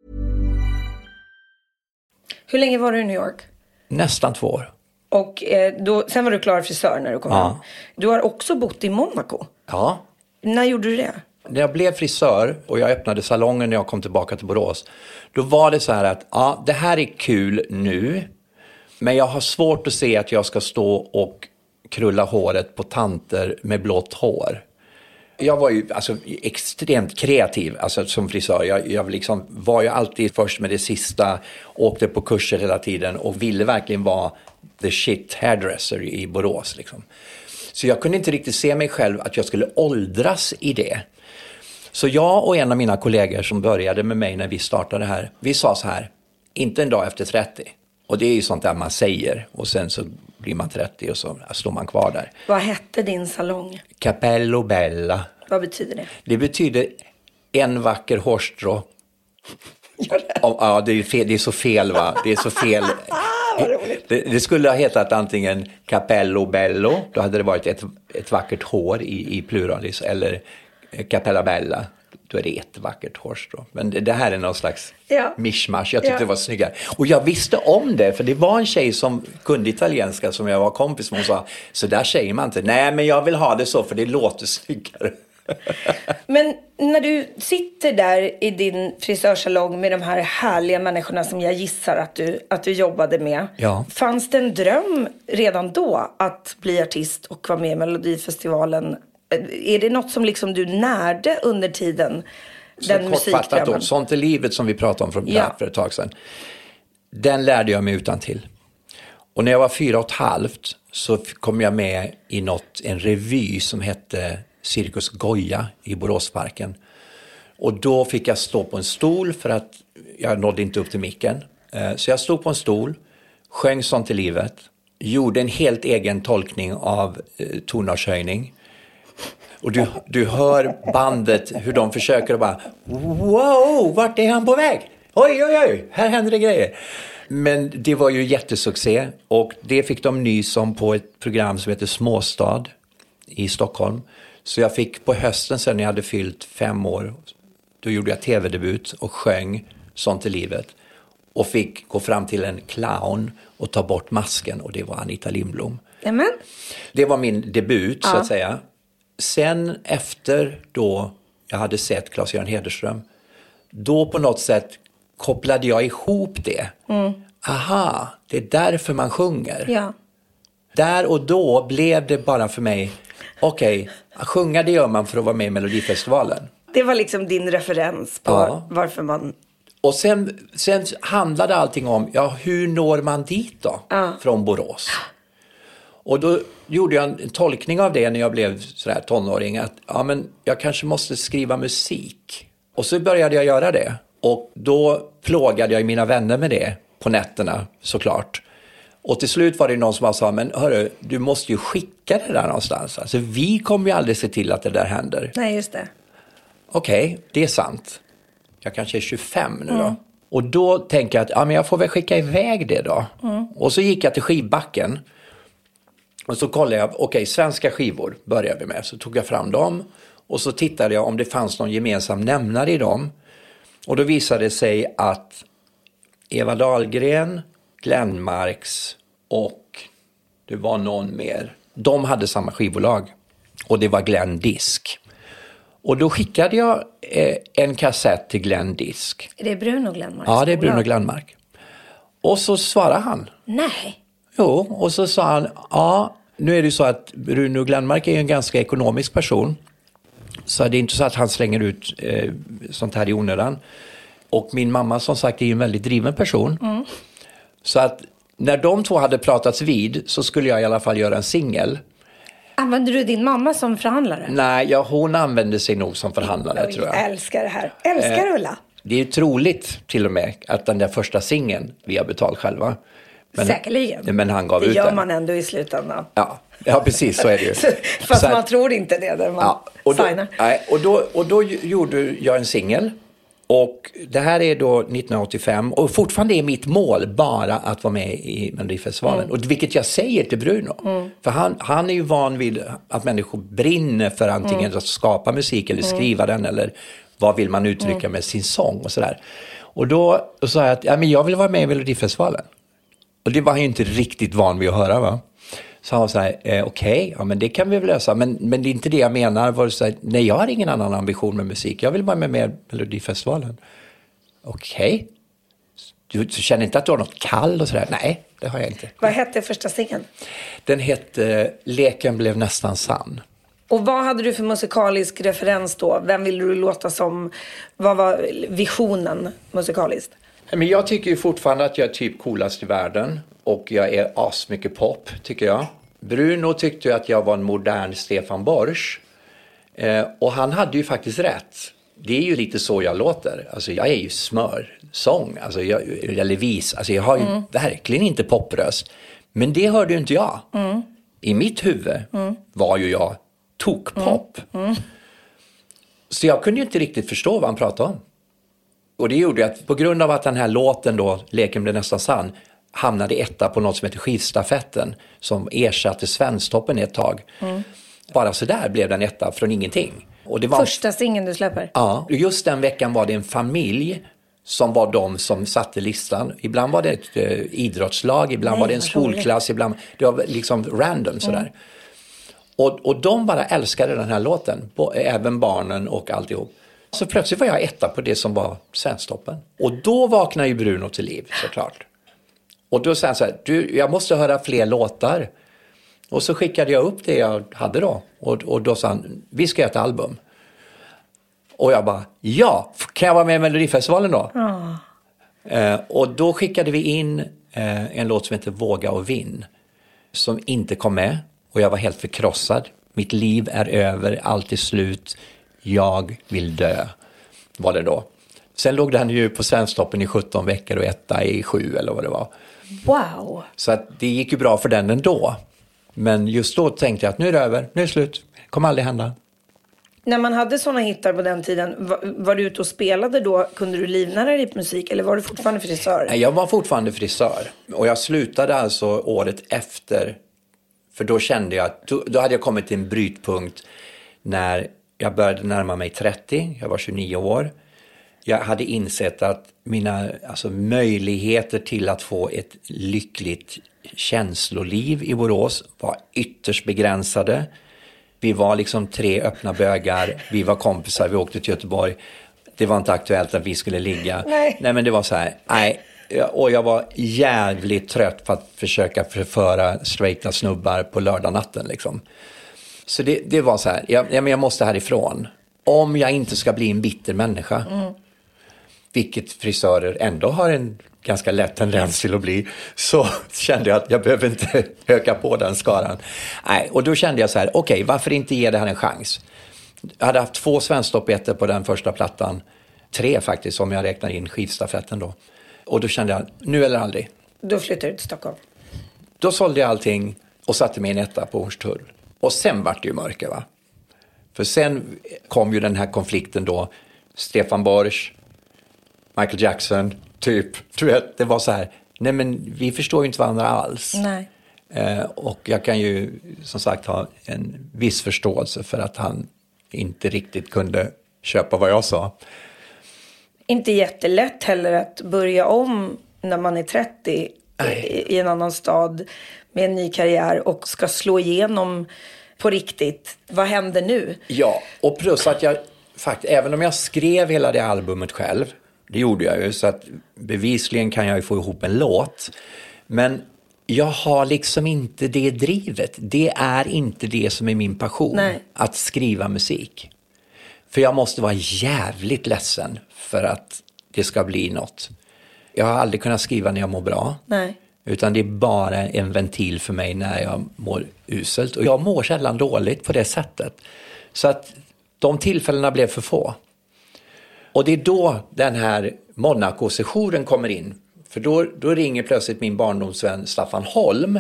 Hur länge var du i New York? Nästan två år. Och eh, då, sen var du klar frisör när du kom ja. hem. Du har också bott i Monaco. Ja. När gjorde du det? När jag blev frisör och jag öppnade salongen när jag kom tillbaka till Borås. Då var det så här att ja, det här är kul nu. Men jag har svårt att se att jag ska stå och krulla håret på tanter med blått hår. Jag var ju alltså extremt kreativ alltså, som frisör. Jag, jag liksom var ju alltid först med det sista. Åkte på kurser hela tiden och ville verkligen vara the shit hairdresser i Borås. Liksom. Så jag kunde inte riktigt se mig själv att jag skulle åldras i det. Så jag och en av mina kollegor som började med mig när vi startade här. Vi sa så här, inte en dag efter trettio. Och det är ju sånt där man säger. Och sen så blir man trettio och så står man kvar där. Vad hette din salong? Capello Bella. Vad betyder det? Det betyder en vacker hårstrå. Ja, det är, fel, det är så fel va? Det är så fel. Vad roligt. Det, det skulle ha hetat antingen Capello Bello, då hade det varit ett, ett vackert hår i, i pluralis, eller Capella Bella, då är det ett vackert hårstrå. Men det, det här är någon slags ja. mishmash, jag tyckte ja. det var snyggare. Och jag visste om det, för det var en tjej som kunde italienska som jag var kompis med, och sa, så där säger man inte. Nej, men jag vill ha det så, för det låter snyggare. Men när du sitter där i din frisörsalong med de här härliga människorna som jag gissar att du, att du jobbade med. Ja. Fanns det en dröm redan då att bli artist och vara med i Melodifestivalen? Är det något som liksom du närde under tiden? Så den kortfattat då, Sånt är livet som vi pratade om från ja. för ett tag sedan. Den lärde jag mig utan till. Och när jag var fyra och ett halvt så kom jag med i något, en revy som hette Cirkus Goya i Boråsparken. Och då fick jag stå på en stol för att jag nådde inte upp till micken. Så jag stod på en stol, sjöng Sånt i livet, gjorde en helt egen tolkning av tonartshöjning. Och du, du hör bandet, hur de försöker och bara, wow, vart är han på väg? Oj, oj, oj, här händer det grejer. Men det var ju jättesuccé, och det fick de nys om på ett program som heter Småstad i Stockholm. Så jag fick på hösten sen när jag hade fyllt fem år, då gjorde jag tv-debut och sjöng Sånt i livet. Och fick gå fram till en clown och ta bort masken, och det var Anita Lindblom. Amen. Det var min debut ja. så att säga. Sen efter då jag hade sett Claes-Göran Hederström, då på något sätt kopplade jag ihop det. Mm. Aha, det är därför man sjunger. Ja. Där och då blev det bara för mig, okej, okay, sjunga det gör man för att vara med i Melodifestivalen. Det var liksom din referens på ja. varför man... Och sen, sen handlade allting om, ja, hur når man dit då? Ja. Från Borås. Och då gjorde jag en tolkning av det när jag blev sådär tonåring, att ja, men jag kanske måste skriva musik. Och så började jag göra det. Och då plågade jag mina vänner med det på nätterna, såklart. Och till slut var det någon som sa, men hörru, du måste ju skicka det där någonstans. Alltså vi kommer ju aldrig se till att det där händer. Nej, just det. Okej, okay, det är sant. Jag kanske är tjugofem nu då. Mm. Och då tänker jag att ja, men jag får väl skicka iväg det då. Mm. Och så gick jag till skivbacken. Och så kollade jag, okej, okay, svenska skivor började vi med. Så tog jag fram dem. Och så tittade jag om det fanns någon gemensam nämnare i dem. Och då visade det sig att Eva Dahlgren, Glenmarks och det var någon mer. De hade samma skivbolag. Och det var Glenn Disk. Och då skickade jag eh, en kassett till Glenn Disk. Är det Bruno Glenmark? Ja, det är Bruno Glenmark. Och så svarade han. Nej. Jo, och så sa han, ja, nu är det så att Bruno Glenmark är en ganska ekonomisk person. Så det är inte så att han slänger ut eh, sånt här i onödan. Och min mamma som sagt är en väldigt driven person. Mm. Så att när de två hade pratats vid så skulle jag i alla fall göra en singel. Använder du din mamma som förhandlare? Nej, ja, hon använde sig nog som förhandlare. Oj, tror jag. Jag älskar det här. Älskar eh, Ulla. Det är troligt till och med att den där första singeln vi har betalt själva. Men, säkerligen. Men han gav det ut gör den. Man ändå i slutändan. Ja, ja precis så är det ju. Fast så man att, tror inte det när man ja, och då, signar. Nej, och, då, och då gjorde jag en singel. Och det här är då nittonhundraåttiofem. Och fortfarande är mitt mål bara att vara med i Melodifestivalen. Mm. Och vilket jag säger till Bruno. Mm. För han, han är ju van vid att människor brinner för antingen mm. att skapa musik eller skriva mm. den. Eller vad vill man uttrycka mm. med sin sång och sådär. Och då sa jag att ja, men jag vill vara med i Melodifestivalen. Och det var han ju inte riktigt van vid att höra, va? Så han sa eh, okej, okay, ja, men det kan vi väl lösa. Men, men det är inte det jag menar. Var det så här, nej, jag har ingen annan ambition med musik. Jag vill bara med med Melodifestivalen. Okej. Okay. Du, du känner inte att du har något kall och sådär? Nej, det har jag inte. Vad hette första singeln? Den hette Leken blev nästan sann. Och vad hade du för musikalisk referens då? Vem ville du låta som? Vad var visionen musikaliskt? Men jag tycker ju fortfarande att jag är typ coolast i världen. Och jag är asmycket pop, tycker jag. Bruno tyckte ju att jag var en modern Stefan Borsch. Eh, och han hade ju faktiskt rätt. Det är ju lite så jag låter. Alltså jag är ju smörsång. Alltså jag, eller vis. Alltså jag har ju mm. verkligen inte popröst. Men det hörde ju inte jag. Mm. I mitt huvud mm. var ju jag tokpop. Mm. Mm. Så jag kunde ju inte riktigt förstå vad han pratade om. Och det gjorde att på grund av att den här låten då, Leken blev nästan sann, hamnade etta på något som heter Skivstafetten som ersatte Svensktoppen ett tag. Mm. Bara så där blev den etta från ingenting. Och det var... Första singeln du släpper? Ja, just den veckan var det en familj som var de som satte listan. Ibland var det ett eh, idrottslag, ibland Nej, var det en skolklass, ibland det var liksom random sådär. Mm. Och, och de bara älskade den här låten, även barnen och alltihop. Så plötsligt var jag etta på det som var Svensktoppen. Och då vaknade ju Bruno till liv, såklart. Och då sa han så här, du, jag måste höra fler låtar. Och så skickade jag upp det jag hade då. Och, och då sa han, vi ska göra ett album. Och jag bara, ja, kan jag vara med i Melodifestivalen då? Mm. Eh, och då skickade vi in eh, en låt som heter Våga och vinn. Som inte kom med. Och jag var helt förkrossad. Mitt liv är över, allt är slut. Jag vill dö, var det då. Sen låg den ju på Svensktoppen i sjutton veckor och etta i sju eller vad det var. Wow. Så att det gick ju bra för den ändå. Men just då tänkte jag att nu är det över, nu är det slut. Det kommer aldrig hända. När man hade såna hittar på den tiden, var, var du ute och spelade då? Kunde du livnära dig på musik eller var du fortfarande frisör? Nej, jag var fortfarande frisör. Och jag slutade alltså året efter. För då kände jag att, då, då hade jag kommit till en brytpunkt när jag började närma mig trettio. Jag var tjugonio år. Jag hade insett att mina alltså, möjligheter till att få ett lyckligt känsloliv i Borås var ytterst begränsade. Vi var liksom tre öppna bögar. Vi var kompisar, vi åkte till Göteborg. Det var inte aktuellt att vi skulle ligga. Nej, nej men det var så här, nej. Och jag var jävligt trött på att försöka förföra straighta snubbar på lördagnatten liksom. Så det, det var så här, jag, jag måste härifrån. Om jag inte ska bli en bitter människa. Mm. Vilket frisörer ändå har en ganska lätt tendens till att bli. Så kände jag att jag behöver inte öka på den skaran. Nej, och då kände jag så här, okej, okay, varför inte ge det här en chans? Jag hade haft två svensktoppettor på den första plattan. Tre faktiskt, om jag räknar in Skivstafetten då. Och då kände jag, nu eller aldrig. Då flyttade du till Stockholm. Då sålde jag allting och satte mig en etta på Hornstull. Och sen vart det ju mörker va. För sen kom ju den här konflikten då. Stefan Borsch, Michael Jackson, typ. Du vet, det var så här, nej men vi förstår ju inte varandra alls. Nej. Eh, och jag kan ju som sagt ha en viss förståelse för att han inte riktigt kunde köpa vad jag sa. Inte jättelätt heller att börja om när man är trettio i, i en annan stad med en ny karriär och ska slå igenom på riktigt. Vad händer nu? Ja, och plus att jag faktiskt, även om jag skrev hela det albumet själv, det gjorde jag ju, så att bevisligen kan jag ju få ihop en låt. Men jag har liksom inte det drivet. Det är inte det som är min passion. Nej. Att skriva musik. För jag måste vara jävligt ledsen för att det ska bli något. Jag har aldrig kunnat skriva när jag mår bra. Nej. Utan det är bara en ventil för mig när jag mår uselt. Och jag mår sällan dåligt på det sättet. Så att de tillfällena blev för få. Och det är då den här Monaco-sessionen kommer in. För då, då ringer plötsligt min barndomsvän Staffan Holm.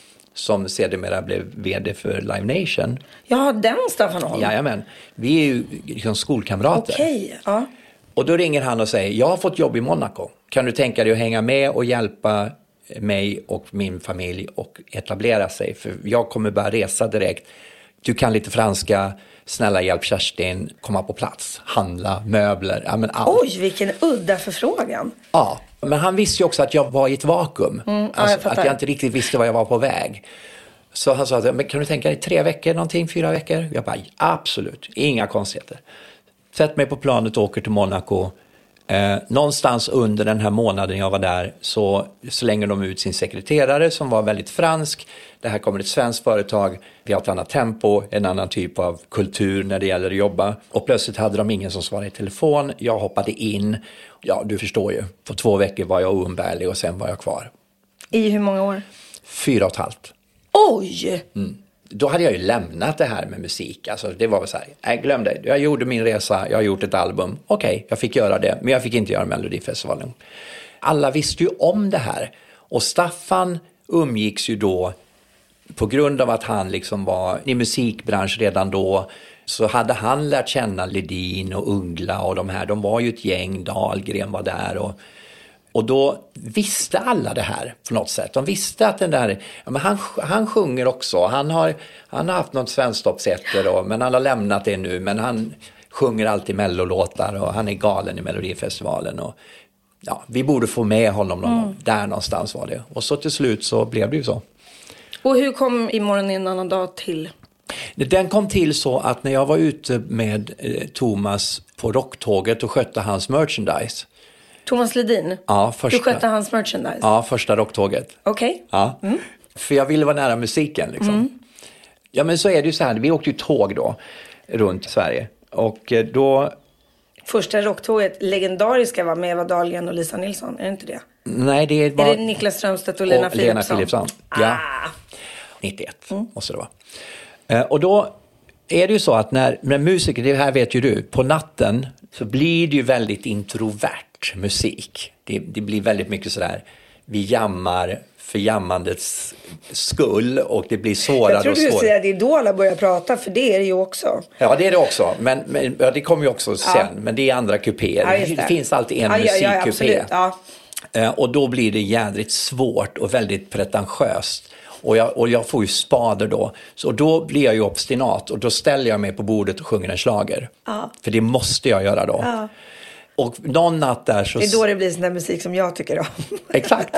Som sedermera blev vd för Live Nation. Ja, den Staffan Holm. Jajamän. Vi är ju liksom skolkamrater. Okej, ja. Och då ringer han och säger, jag har fått jobb i Monaco. Kan du tänka dig att hänga med och hjälpa mig och min familj och etablera sig? För jag kommer bara resa direkt. Du kan lite franska, snälla hjälp Kerstin, komma på plats, handla, möbler, ja men allt. Oj, vilken udda förfrågan. Ja, men han visste ju också att jag var i ett vakuum. Mm, ja, alltså, jag att jag inte riktigt visste vad jag var på väg. Så han sa, men kan du tänka dig tre veckor, någonting, fyra veckor? Jag bara, absolut, inga konstigheter. Sätt mig på planet och åker till Monaco. Eh, någonstans under den här månaden jag var där så slänger de ut sin sekreterare som var väldigt fransk. Det här kommer ett svenskt företag. Vi har ett annat tempo, en annan typ av kultur när det gäller att jobba. Och plötsligt hade de ingen som svarade i telefon. Jag hoppade in. Ja, du förstår ju. På två veckor var jag oumbärlig och sen var jag kvar. I hur många år? Fyra och ett halvt. Oj! Mm. Då hade jag ju lämnat det här med musik. Alltså det var väl så här, nej glöm det. Jag gjorde min resa, jag har gjort ett album. Okej, okay, jag fick göra det. Men jag fick inte göra Melodifestivalen. Alla visste ju om det här. Och Staffan umgicks ju då, på grund av att han liksom var i musikbransch redan då, så hade han lärt känna Ledin och Uggla och de här. De var ju ett gäng, Dahlgren var där och Och då visste alla det här på något sätt. De visste att den där, ja, men han, han sjunger också. Han har, han har haft något svensktoppsätter då, men han har lämnat det nu. Men han sjunger alltid mellolåtar och han är galen i Melodifestivalen. Och, ja, vi borde få med honom någon, mm. där någonstans var det. Och så till slut så blev det ju så. Och hur kom Imorgon en annan dag till? Den kom till så att när jag var ute med eh, Thomas på Rocktåget och skötte hans merchandise. Thomas Ledin? Ja, första. Du skötte hans merchandise? Ja, första Rocktåget. Okej. Okay. Ja, mm. För jag ville vara nära musiken liksom. Mm. Ja, men så är det ju så här, vi åkte ju tåg då runt Sverige. Och eh, då... Första Rocktåget, legendariska var med Eva Dahlgren och Lisa Nilsson, är det inte det? Nej, det var... Är det Niklas Strömstedt och Lena och Philipsson? Lena Philipsson, ja. Ah. nittioett mm. måste det vara. Eh, och då är det ju så att när, när musiker, det här vet ju du, på natten så blir det ju väldigt introvert musik. Det, det blir väldigt mycket sådär, vi jammar för jammandets skull och det blir svårare och svårare. Jag tror du skulle säga att Idola börjar prata, för det är det ju också. Ja, det är det också, men, men ja, det kommer ju också sen, ja. Men det är andra kupéer. Ja, det. det finns alltid en ja, musikkupé. Ja, ja, ja. Och då blir det jädrigt svårt och väldigt pretentiöst. Och jag, och jag får ju spader då. Så då blir jag ju obstinat och då ställer jag mig på bordet och sjunger en schlager. Ja. För det måste jag göra då. Ja. Och någon natt där så... Det är då det blir sån där musik som jag tycker om. Exakt.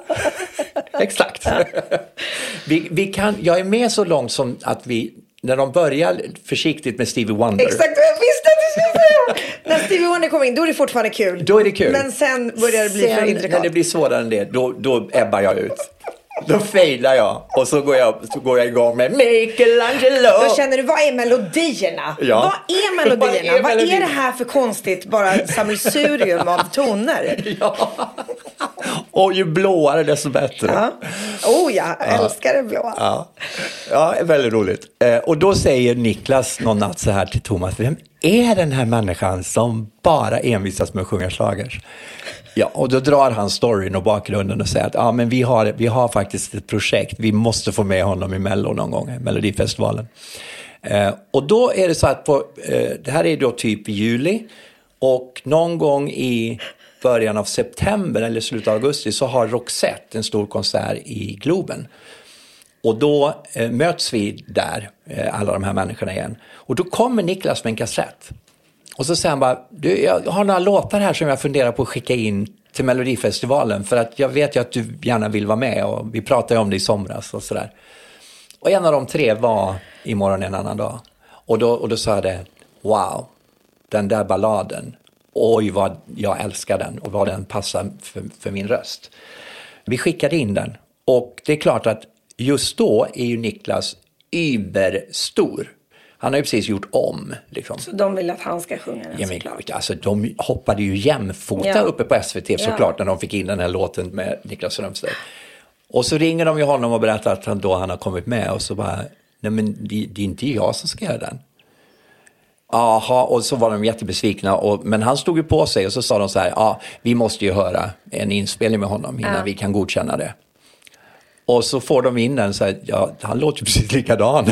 Exakt. vi, vi kan, jag är med så långt som att vi, när de börjar försiktigt med Stevie Wonder. Exakt, jag visste att du skulle säga. När Stevie Wonder kommer in, då är det fortfarande kul. Då är det kul. Men sen börjar det bli sen, för intrikat. När det blir svårare än det, då, då ebbar jag ut. Då failar jag och så går jag, så går jag igång med Michelangelo. Då känner du, vad är melodierna? Ja. Vad är melodierna? vad, är, vad melodierna? Är det här för konstigt, bara sammelsurium av toner? Ja. Och ju blåare desto bättre. Ja. Oh, jag älskar det blåa. Ja, ja, väldigt roligt. Eh, och då säger Niklas någon natt så här till Thomas: vem är den här människan som bara envisas med att sjunga schlagers? Ja, och då drar han storyn och bakgrunden och säger att ja, men vi har, vi har faktiskt ett projekt. Vi måste få med honom i Mello någon gång, Melodifestivalen. Eh, och då är det så att på, eh, det här är då typ i juli. Och någon gång i början av september eller slutet av augusti så har Roxette en stor konsert i Globen. Och då eh, möts vi där, eh, alla de här människorna igen. Och då kommer Niklas med en kassett. Och så säger han bara, du, jag har några låtar här som jag funderar på att skicka in till Melodifestivalen. För att jag vet ju att du gärna vill vara med och vi pratade om det i somras och sådär. Och en av de tre var Imorgon en annan dag. Och då, och då sa jag det, wow, den där balladen. Oj vad jag älskar den och vad den passar för, för min röst. Vi skickade in den. Och det är klart att just då är ju Niklas überstor. Han har ju precis gjort om. Liksom. Så de vill att han ska sjunga den, ja, men, såklart. Alltså, de hoppade ju jämfota ja. uppe på S V T såklart ja. när de fick in den här låten med Niklas Strömstedt. Och så ringer de ju honom och berättar att han, då han har kommit med. Och så bara, nej men det, det är inte jag som ska göra den. Aha, och så var de jättebesvikna. Och, men han stod ju på sig och så sa de så här, ja, vi måste ju höra en inspelning med honom innan ja. vi kan godkänna det. Och så får de in den så här, ja, han låter ju precis likadan.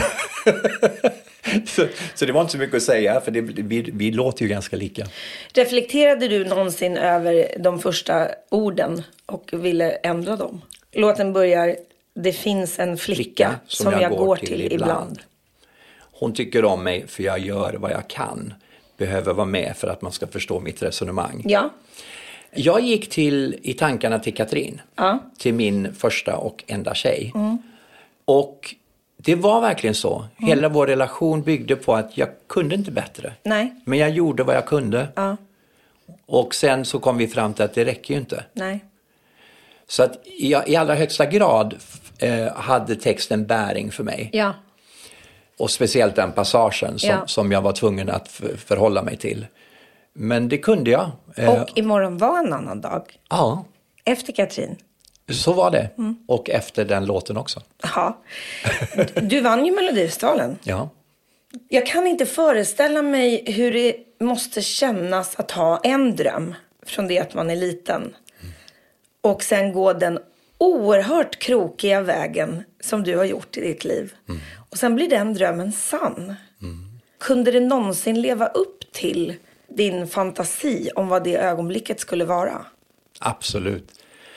så, så det var inte så mycket att säga, för det, vi, vi låter ju ganska lika. Reflekterade du någonsin över de första orden och ville ändra dem? Låten börjar, det finns en flicka, flicka som, som jag, jag går, går till, till ibland. ibland. Hon tycker om mig för jag gör vad jag kan. Behöver vara med för att man ska förstå mitt resonemang. Ja. Jag gick till, i tankarna till Katrin. Ja. Till min första och enda tjej. Mm. Och det var verkligen så. Mm. Hela vår relation byggde på att jag kunde inte bättre. Nej. Men jag gjorde vad jag kunde. Ja. Och sen så kom vi fram till att det räcker ju inte. Nej. Så att jag, i allra högsta grad eh, hade texten bäring för mig. Ja. Och speciellt den passagen som, ja. som jag var tvungen att för, förhålla mig till. Men det kunde jag. Och imorgon var en annan dag. Ja. Efter Katrin. Så var det. Mm. Och efter den låten också. Ja. Du vann ju Melodifestivalen. Ja. Jag kan inte föreställa mig hur det måste kännas att ha en dröm från det att man är liten. Mm. Och sen gå den oerhört krokiga vägen som du har gjort i ditt liv. Mm. Och sen blir den drömmen sann. Mm. Kunde det någonsin leva upp till din fantasi om vad det ögonblicket skulle vara? Absolut.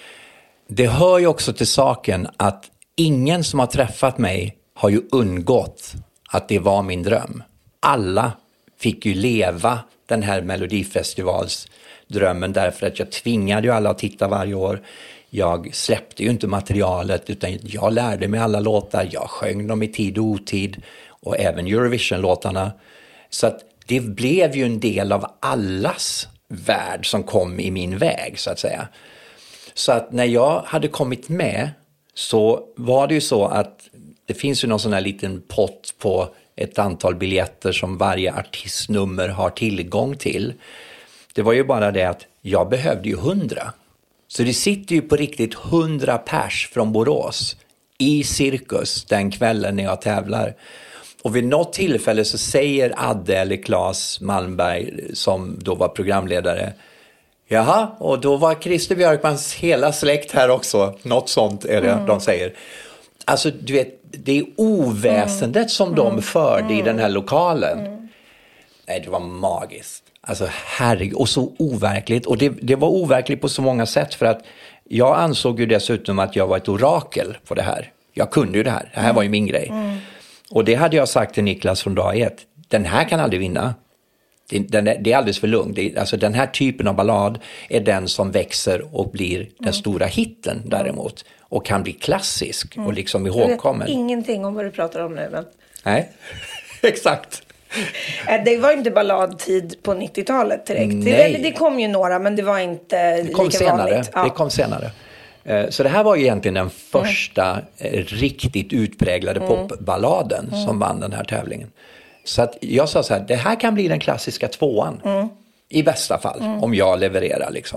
Det hör ju också till saken att ingen som har träffat mig har ju undgått att det var min dröm. Alla fick ju leva den här Melodifestivalsdrömmen därför att jag tvingade ju alla att titta varje år. Jag släppte ju inte materialet utan jag lärde mig alla låtar. Jag sjöng dem i tid och otid och även Eurovision-låtarna. Så att det blev ju en del av allas värld som kom i min väg så att säga. Så att när jag hade kommit med så var det ju så att det finns ju någon sån här liten pott på ett antal biljetter som varje artistnummer har tillgång till. Det var ju bara det att jag behövde ju hundra. Så det sitter ju på riktigt hundra pers från Borås i Cirkus den kvällen när jag tävlar. Och vid något tillfälle så säger Adde eller Claes Malmberg som då var programledare: jaha, och då var Christer Björkmans hela släkt här också. Något sånt är det mm. de säger. Alltså du vet, det är oväsendet mm. som de förde mm. i den här lokalen. Mm. Nej, det var magiskt. Alltså herregud, och så overkligt. Och det, det var overkligt på så många sätt för att jag ansåg ju dessutom att jag var ett orakel på det här. Jag kunde ju det här, det här mm. var ju min grej. Mm. Och det hade jag sagt till Niklas från dag ett. Den här kan aldrig vinna. Det, den är, det är alldeles för lugnt. Det, alltså den här typen av ballad är den som växer och blir mm. den stora hitten däremot. Och kan bli klassisk mm. och liksom ihågkommen. Jag vet ingenting om vad du pratar om nu. Men... Nej, exakt. Det var inte balladtid på nittiotalet direkt. Nej. Det, det kom ju några, men det var inte det kom lika senare. vanligt. Ja. Det kom senare. Så det här var ju egentligen den första mm. riktigt utpräglade mm. popballaden mm. som vann den här tävlingen. Så att jag sa så här, det här kan bli den klassiska tvåan. Mm. I bästa fall, mm. om jag levererar liksom.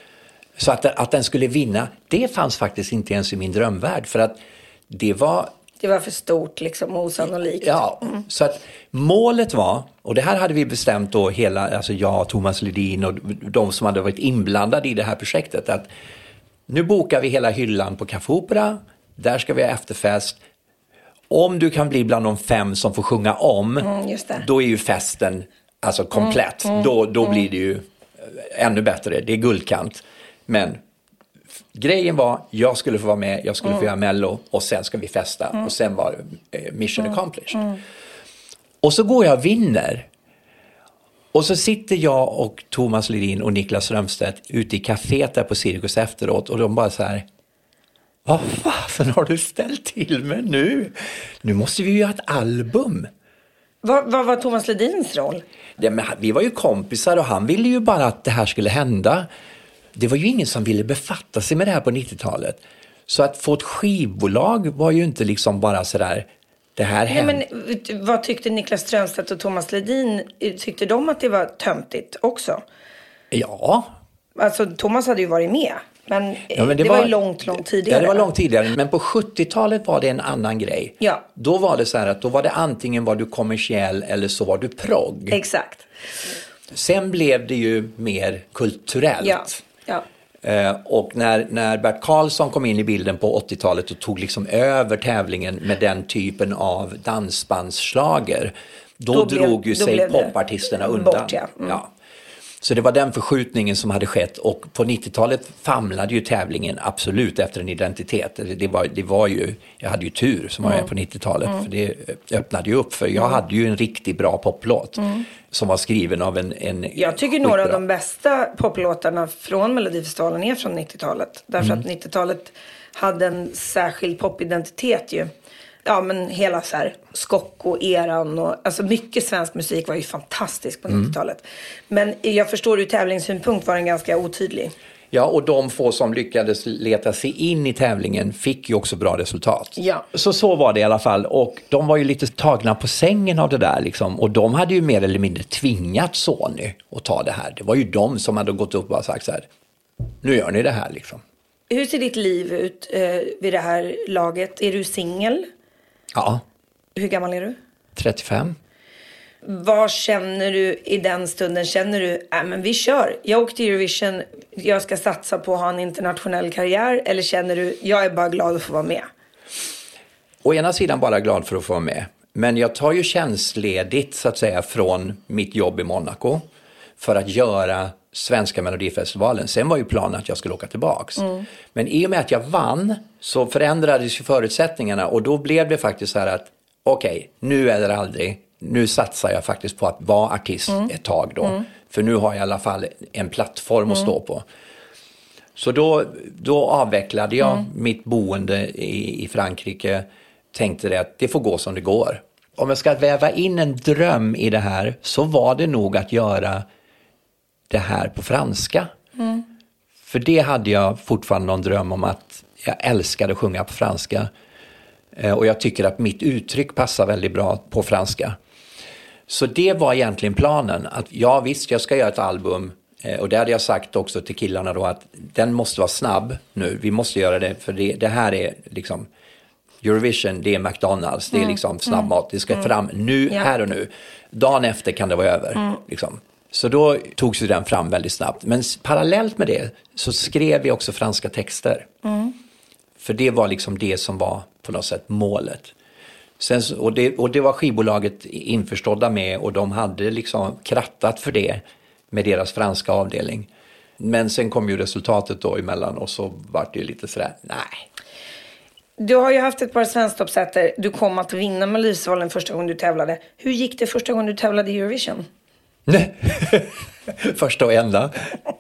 Så att, att den skulle vinna, det fanns faktiskt inte ens i min drömvärld. För att det var... Det var för stort liksom, osannolikt. Ja, mm. så att målet var, och det här hade vi bestämt då hela, alltså jag, Thomas Ledin och de som hade varit inblandade i det här projektet, att nu bokar vi hela hyllan på Café Opera, där ska vi ha efterfest. Om du kan bli bland de fem som får sjunga om, mm, just det. Då är ju festen alltså komplett. Mm, mm, då då mm. blir det ju ännu bättre, det är guldkant. Men grejen var, jag skulle få vara med, jag skulle mm. få göra Mello och sen ska vi festa. Mm. Och sen var det mission mm. accomplished. Mm. Och så går jag och vinner. Och så sitter jag och Thomas Ledin och Niklas Strömstedt ute i kaféet där på Cirkus efteråt. Och de bara så här, vad fan har du ställt till med nu? Nu måste vi ju göra ett album. Vad, vad var Thomas Ledins roll? Ja, men vi var ju kompisar och han ville ju bara att det här skulle hända. Det var ju ingen som ville befatta sig med det här på nittiotalet. Så att få ett skivbolag var ju inte liksom bara sådär, det här hände. Ja, men vad tyckte Niklas Strömstedt och Thomas Ledin? Tyckte de att det var töntigt också? Ja. Alltså Thomas hade ju varit med. Men, ja, men det, det var, var ju långt, långt tidigare. Ja, det var långt tidigare. Men på sjuttiotalet var det en annan grej. Ja. Då var det så här att då var det antingen var du kommersiell eller så var du progg. Exakt. Sen blev det ju mer kulturellt. Ja. Ja. Eh, och när, när Bert Karlsson kom in i bilden på åttiotalet och tog liksom över tävlingen med den typen av dansbandsslager, då, då drog blev, ju sig popartisterna undan. Bort, ja. Mm. Ja. Så det var den förskjutningen som hade skett, och på nittiotalet famlade ju tävlingen absolut efter en identitet. Det, det, var, det var ju, jag hade ju tur som var mm. med på nittiotalet, mm. för det öppnade ju upp, för jag mm. hade ju en riktigt bra poplåt mm. som var skriven av en, en Jag tycker några av de bästa poplåtarna från Melodifestivalen är från nittiotalet. Därför mm. att nittiotalet hade en särskild popidentitet ju. Ja, men hela så här Skocko-eran och alltså mycket svensk musik var ju fantastisk på mm. nittiotalet. Men jag förstår ur tävlingssynpunkt var den ganska otydlig. Ja, och de få som lyckades leta sig in i tävlingen fick ju också bra resultat. Ja. Så så var det i alla fall, och de var ju lite tagna på sängen av det där liksom, och de hade ju mer eller mindre tvingat Sony att ta det här. Det var ju de som hade gått upp och sagt så här, nu gör ni det här liksom. Hur ser ditt liv ut eh, vid det här laget? Är du singel? Ja. Hur gammal är du? trettiofem. Vad känner du i den stunden? Känner du, äh, men vi kör. Jag åkte till Eurovision, jag ska satsa på att ha en internationell karriär. Eller känner du, jag är bara glad att få vara med? Å ena sidan bara glad för att få vara med. Men jag tar ju tjänstledigt så att säga från mitt jobb i Monaco för att göra svenska Melodifestivalen. Sen var ju planen att jag skulle åka tillbaks. Mm. Men i och med att jag vann så förändrades ju förutsättningarna. Och då blev det faktiskt så här att okej, okay, nu är det aldrig. Nu satsar jag faktiskt på att vara artist mm. ett tag då. Mm. För nu har jag i alla fall en plattform mm. att stå på. Så då, då avvecklade jag mm. mitt boende i, i Frankrike. Tänkte det att det får gå som det går. Om jag ska väva in en dröm i det här så var det nog att göra det här på franska. Mm. För det hade jag fortfarande någon dröm om att jag älskade att sjunga på franska. Eh, och jag tycker att mitt uttryck passar väldigt bra på franska. Så det var egentligen planen. Att ja visst, jag ska göra ett album. Eh, och det hade jag sagt också till killarna då att den måste vara snabb nu. Vi måste göra det för det, det här är liksom... Eurovision, det är McDonalds, det är liksom snabbmat. Det ska mm. fram nu, ja. här och nu. Dagen efter kan det vara över. Mm. Liksom. Så då togs ju den fram väldigt snabbt. Men parallellt med det så skrev vi också franska texter. Mm. För det var liksom det som var på något sätt målet. Sen, och, det, och det var skivbolaget införstådda med och de hade liksom krattat för det med deras franska avdelning. Men sen kom ju resultatet då emellan och så var det ju lite sådär, nej. Du har ju haft ett par svensktoppsätter. Du kom att vinna Melodifestivalen första gången du tävlade. Hur gick det första gången du tävlade i Eurovision? Första och enda.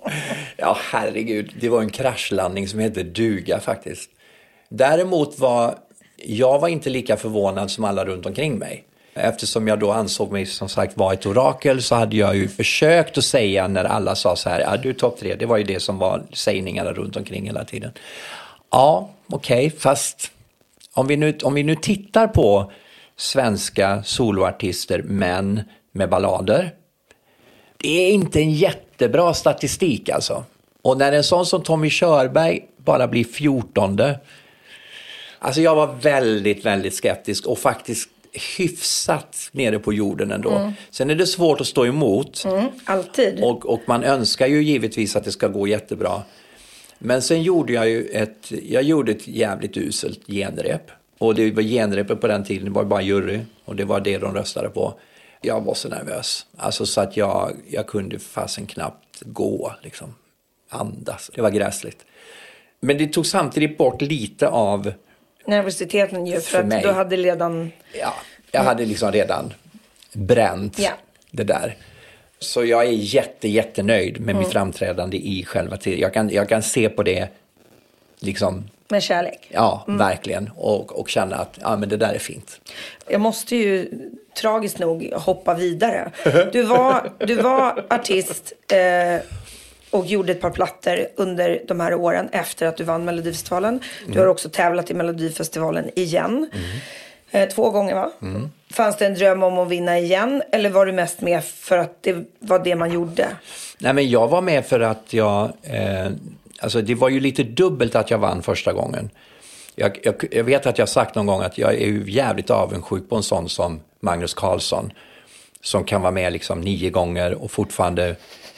Ja, herregud. Det var en kraschlandning som heter duga faktiskt. Däremot var jag var inte lika förvånad som alla runt omkring mig. Eftersom jag då ansåg mig som sagt vara ett orakel så hade jag ju försökt att säga när alla sa så här, ja du är topp tre. Det var ju det som var sägningarna runt omkring hela tiden. Ja, okej, okay, fast om vi, nu, om vi nu tittar på svenska soloartister men med ballader. Det är inte en jättebra statistik alltså. Och när en sån som Tommy Körberg bara blir fjortonde. Alltså jag var väldigt, väldigt skeptisk och faktiskt hyfsat nere på jorden ändå. Mm. Sen är det svårt att stå emot. Mm, alltid. Och, och man önskar ju givetvis att det ska gå jättebra. Men sen gjorde jag ju ett, jag gjorde ett jävligt uselt genrep. Och det var genrepet på den tiden, det var bara jury. Och det var det de röstade på. Jag var så nervös. Alltså så att jag, jag kunde fasen knappt gå, liksom. Andas. Det var gräsligt. Men det tog samtidigt bort lite av... nervositeten ju, för, för att mig. Du hade redan... Ja, jag hade liksom redan bränt ja. det där. Så jag är jätte, jättenöjd med mm. mitt framträdande i själva tiden. Jag kan, jag kan se på det liksom... med kärlek. Ja, mm. verkligen. Och, och känna att ja, men det där är fint. Jag måste ju tragiskt nog hoppa vidare. Du var, du var artist eh, och gjorde ett par plattor under de här åren efter att du vann Melodifestivalen. Mm. Du har också tävlat i Melodifestivalen igen. Mm. Eh, två gånger va? Mm. Fanns det en dröm om att vinna igen? Eller var du mest med för att det var det man gjorde? Nej, men jag var med för att jag... Eh, alltså det var ju lite dubbelt att jag vann första gången. Jag, jag, jag vet att jag sagt någon gång att jag är ju jävligt avundsjuk på en sån som Magnus Carlsson. Som kan vara med liksom nio gånger och fortfarande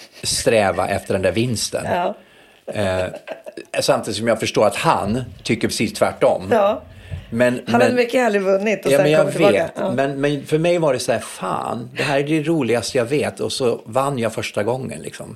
sträva efter den där vinsten. Ja. Eh, samtidigt som jag förstår att han tycker precis tvärtom. Ja. Men, han hade mycket hellre vunnit och ja, sen men jag kom tillbaka. vet, ja. men, men för mig var det så här, fan, det här är det roligaste jag vet. Och så vann jag första gången liksom.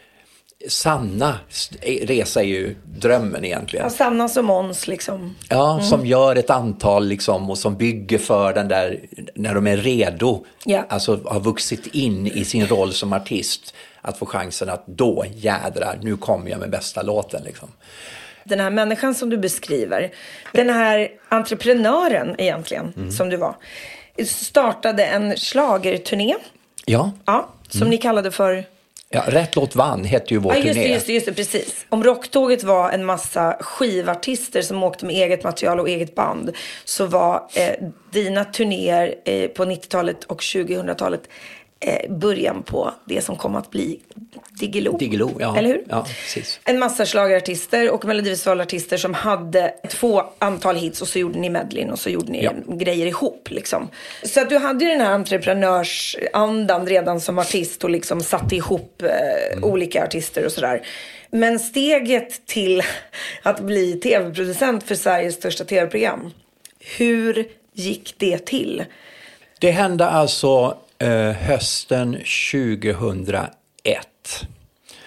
Sanna resa är ju drömmen egentligen. Ja, Sanna som Måns liksom. Ja, mm. som gör ett antal liksom och som bygger för den där, när de är redo. Ja. Alltså har vuxit in i sin roll som artist. Att få chansen att då jädrar, nu kommer jag med bästa låten liksom. Den här människan som du beskriver, den här entreprenören egentligen mm. som du var, startade en schlagerturné. Ja. Ja, som mm. ni kallade för... Ja, Rätt låt vann hette ju vår ja, just turné. det, just det, just det, precis. Om Rocktåget var en massa skivartister som åkte med eget material och eget band, så var eh, dina turnéer eh, på nittiotalet och tjugohundratalet eh, början på det som kom att bli Diggiloo. Diggiloo, ja. Eller hur? Ja, precis. En massa schlagerartister och Melodifestivalartister som hade ett få antal hits och så gjorde ni medleyn och så gjorde ni ja. grejer ihop liksom. Så att du hade ju den här entreprenörsandan redan som artist och liksom satte ihop eh, mm. olika artister och sådär. Men steget till att bli tv-producent för Sveriges största tv-program, hur gick det till? Det hände alltså eh, hösten tjugohundraett.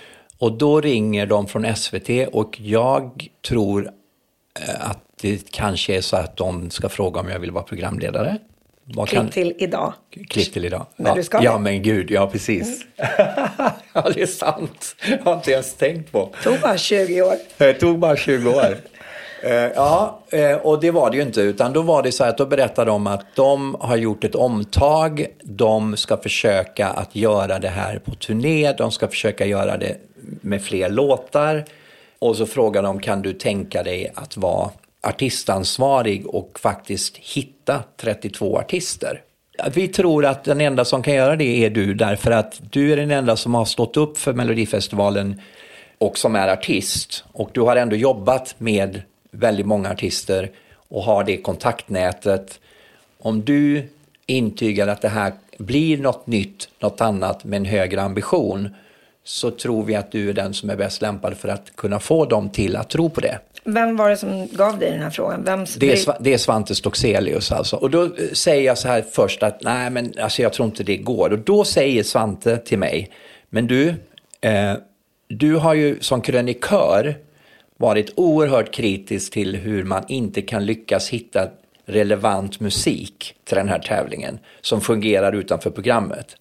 Och då ringer de från S V T och jag tror att det kanske är så att de ska fråga om jag vill vara programledare. Vad Klipp kan... till idag. Klipp till idag. När ja. du ska ja, men gud, ja precis. Mm. Ja, det är sant. Jag har inte ens tänkt på. Det tog bara tjugo år. Det tog bara tjugo år. uh, ja, uh, och det var det ju inte. Utan då var det så här att då berättade de att de har gjort ett omtag. De ska försöka att göra det här på turné. De ska försöka göra det med fler låtar. Och så frågar de, kan du tänka dig att vara artistansvarig och faktiskt hitta trettiotvå artister? Vi tror att den enda som kan göra det är du, därför att du är den enda som har stått upp för Melodifestivalen och som är artist. Och du har ändå jobbat med väldigt många artister och har det kontaktnätet. Om du intygar att det här blir något nytt, något annat med en högre ambition, så tror vi att du är den som är bäst lämpad för att kunna få dem till att tro på det. Vem var det som gav dig den här frågan? Vem... Det, är, det är Svante Stockselius alltså. Och då säger jag så här först att nej, men alltså jag tror inte det går. Och då säger Svante till mig, men du, eh, du har ju som krönikör varit oerhört kritisk till hur man inte kan lyckas hitta relevant musik till den här tävlingen som fungerar utanför programmet.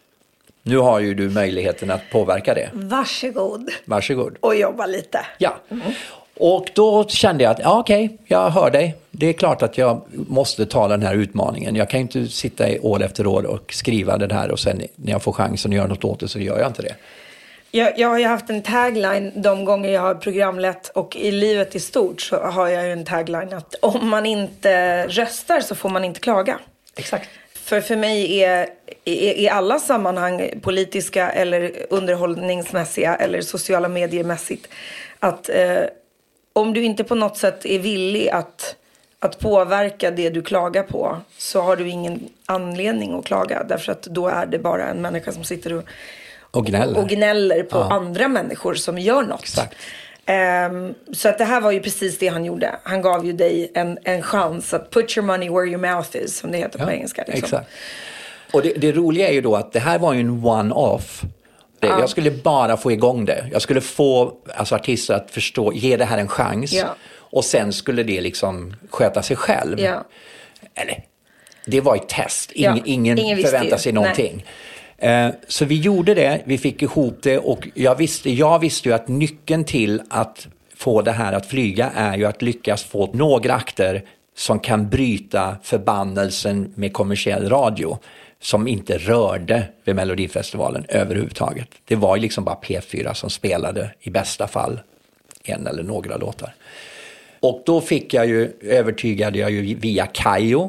Nu har ju du möjligheten att påverka det. Varsågod. Varsågod. Och jobba lite. Ja. Mm. Och då kände jag att, ja okej, okay, jag hör dig. Det är klart att jag måste ta den här utmaningen. Jag kan inte sitta i år efter år och skriva det här och sen när jag får chansen att göra något åt det så gör jag inte det. Jag, jag har ju haft en tagline de gånger jag har programlett, och i livet i stort så har jag ju en tagline att om man inte röstar så får man inte klaga. Exakt. För för mig är i alla sammanhang, politiska eller underhållningsmässiga eller sociala mediemässigt, att eh, om du inte på något sätt är villig att, att påverka det du klagar på, så har du ingen anledning att klaga. Därför att då är det bara en människa som sitter och, och, gnäller. och gnäller på ja. andra människor som gör något. Exakt. Um, så att det här var ju precis det han gjorde. Han gav ju dig en, en chans att put your money where your mouth is, som det heter ja, på engelska. Liksom. Exakt. Och det, det roliga är ju då att det här var ju en one-off. Ja. Jag skulle bara få igång det. Jag skulle få alltså, artister att förstå, ge det här en chans. Ja. Och sen skulle det liksom sköta sig själv. Ja. Eller, det var ett test. Ingen, ja. ingen, ingen förväntade sig någonting. Eh, så vi gjorde det, vi fick ihop det, och jag visste, jag visste ju att nyckeln till att få det här att flyga är ju att lyckas få några akter som kan bryta förbannelsen med kommersiell radio som inte rörde vid Melodifestivalen överhuvudtaget. Det var ju liksom bara P fyra som spelade i bästa fall en eller några låtar. Och då fick jag ju, övertygade jag ju via Kayo,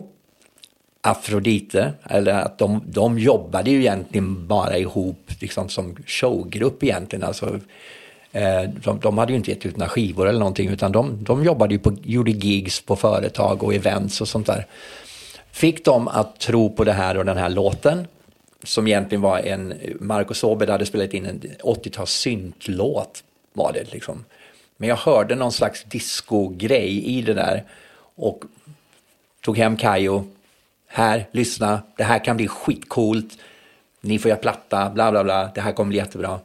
Afrodite, eller att de, de jobbade ju egentligen bara ihop liksom som showgrupp egentligen. Alltså, eh, de, de hade ju inte gett ut några skivor eller någonting, utan de, de jobbade ju på, gjorde gigs på företag och events och sånt där. Fick dem att tro på det här och den här låten, som egentligen var en, Marcus Åberg hade spelat in en åttio-tals syntlåt var det liksom. Men jag hörde någon slags disco-grej i det där och tog hem Kayo. Här, lyssna, det här kan bli skitcoolt. Ni får göra platta, bla bla bla. Det här kommer bli jättebra.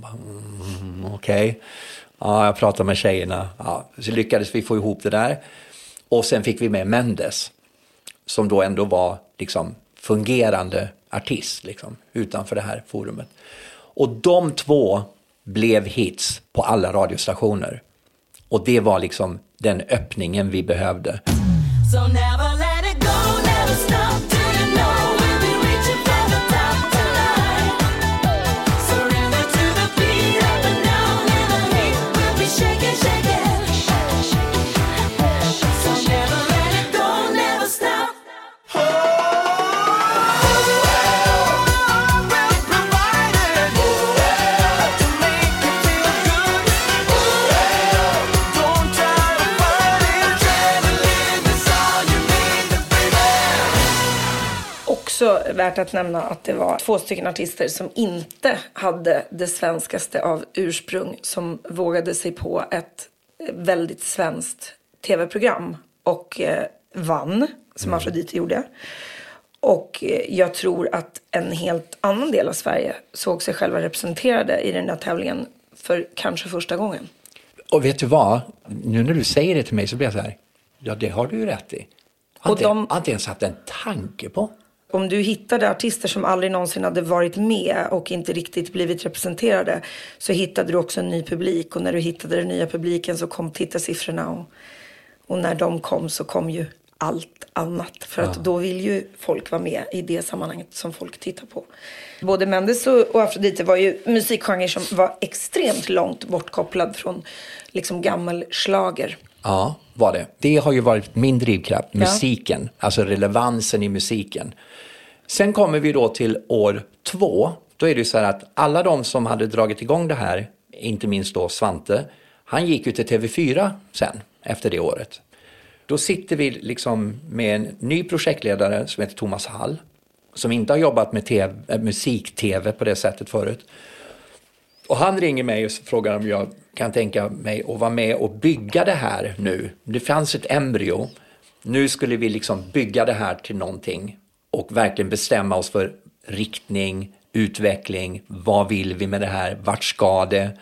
Mm, Okej. Okay. Ja, jag pratade med tjejerna. Ja, så lyckades vi få ihop det där. Och sen fick vi med Mendes, som då ändå var liksom fungerande artist liksom, utanför det här forumet. Och de två blev hits på alla radiostationer. Och det var liksom den öppningen vi behövde. So never let it go, never stop till you know we'll be reaching for the top tonight. Surrender to the beat up and down in the heat, we'll be shaking, shaking. So never let it go, never stop. Också värt att nämna att det var två stycken artister som inte hade det svenskaste av ursprung som vågade sig på ett väldigt svenskt tv-program och eh, vann, som mm. Afrodite gjorde. Och eh, jag tror att en helt annan del av Sverige såg sig själva representerade i den där tävlingen för kanske första gången. Och vet du vad? Nu när du säger det till mig så blir jag så här, ja det har du ju rätt i. Har Och inte, de- har inte ens haft en tanke på. Om du hittade artister som aldrig någonsin hade varit med och inte riktigt blivit representerade, så hittade du också en ny publik. Och när du hittade den nya publiken så kom tittarsiffrorna. Och, och när de kom så kom ju allt annat. För att då vill ju folk vara med i det sammanhanget som folk tittar på. Både Mendes och, och Afrodite var ju musikgenrer som var extremt långt bortkopplad från liksom gammal schlager. Ja, var det. Det har ju varit min drivkraft, musiken. Alltså relevansen i musiken. Sen kommer vi då till år två. Då är det ju så här att alla de som hade dragit igång det här, inte minst då Svante, han gick ju till T V fyra sen, efter det året. Då sitter vi liksom med en ny projektledare som heter Thomas Hall, som inte har jobbat med T V, musik-tv på det sättet förut. Och han ringer mig och frågar om jag kan tänka mig att vara med och bygga det här nu. Det fanns ett embryo. Nu skulle vi liksom bygga det här till någonting och verkligen bestämma oss för riktning, utveckling. Vad vill vi med det här? Vart ska det?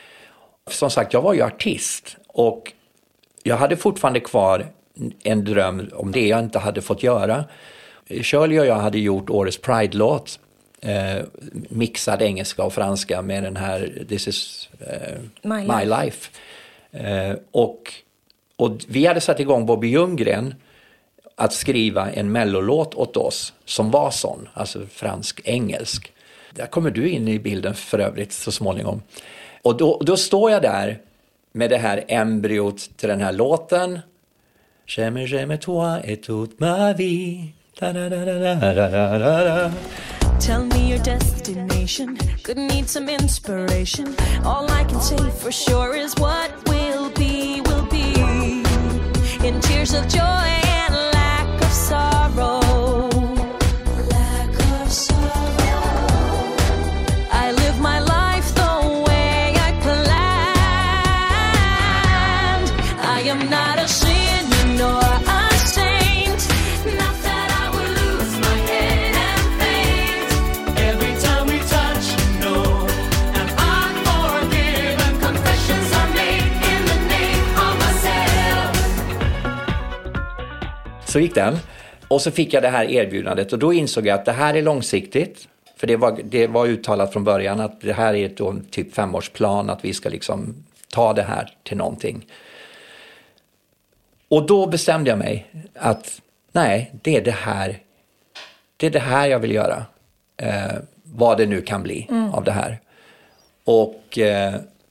Som sagt, jag var ju artist och jag hade fortfarande kvar en dröm om det jag inte hade fått göra. Shirley och jag hade gjort årets Pride-låt. Eh, mixad engelska och franska med den här This is eh, My My Life. Life. Eh, och, och vi hade satt igång Bobby Ljunggren att skriva en mellolåt åt oss som var sån, alltså fransk-engelsk. Där kommer du in i bilden för övrigt så småningom. Och då, då står jag där med det här embryot till den här låten. J'aime, j'aime toi et toute ma vie. Da, da, da, da, da, da, da, da. Tell me your destination. Could need some inspiration. All I can say for sure is what will be, will be. In tears of joy and lack of sorrow. Lack of sorrow. I live my life the way I planned. I am not a sinner nor a saint. Not that I will lose my head and faint. Every time we touch, no, and unforgiven confessions are made in the name of myself. Så gick den. Och så fick jag det här erbjudandet och då insåg jag att det här är långsiktigt. För det var, det var uttalat från början att det här är ett då, typ femårsplan, att vi ska liksom ta det här till någonting. Och då bestämde jag mig att nej, det är det här. Det är det här jag vill göra. Eh, vad det nu kan bli mm. av det här. Och, eh,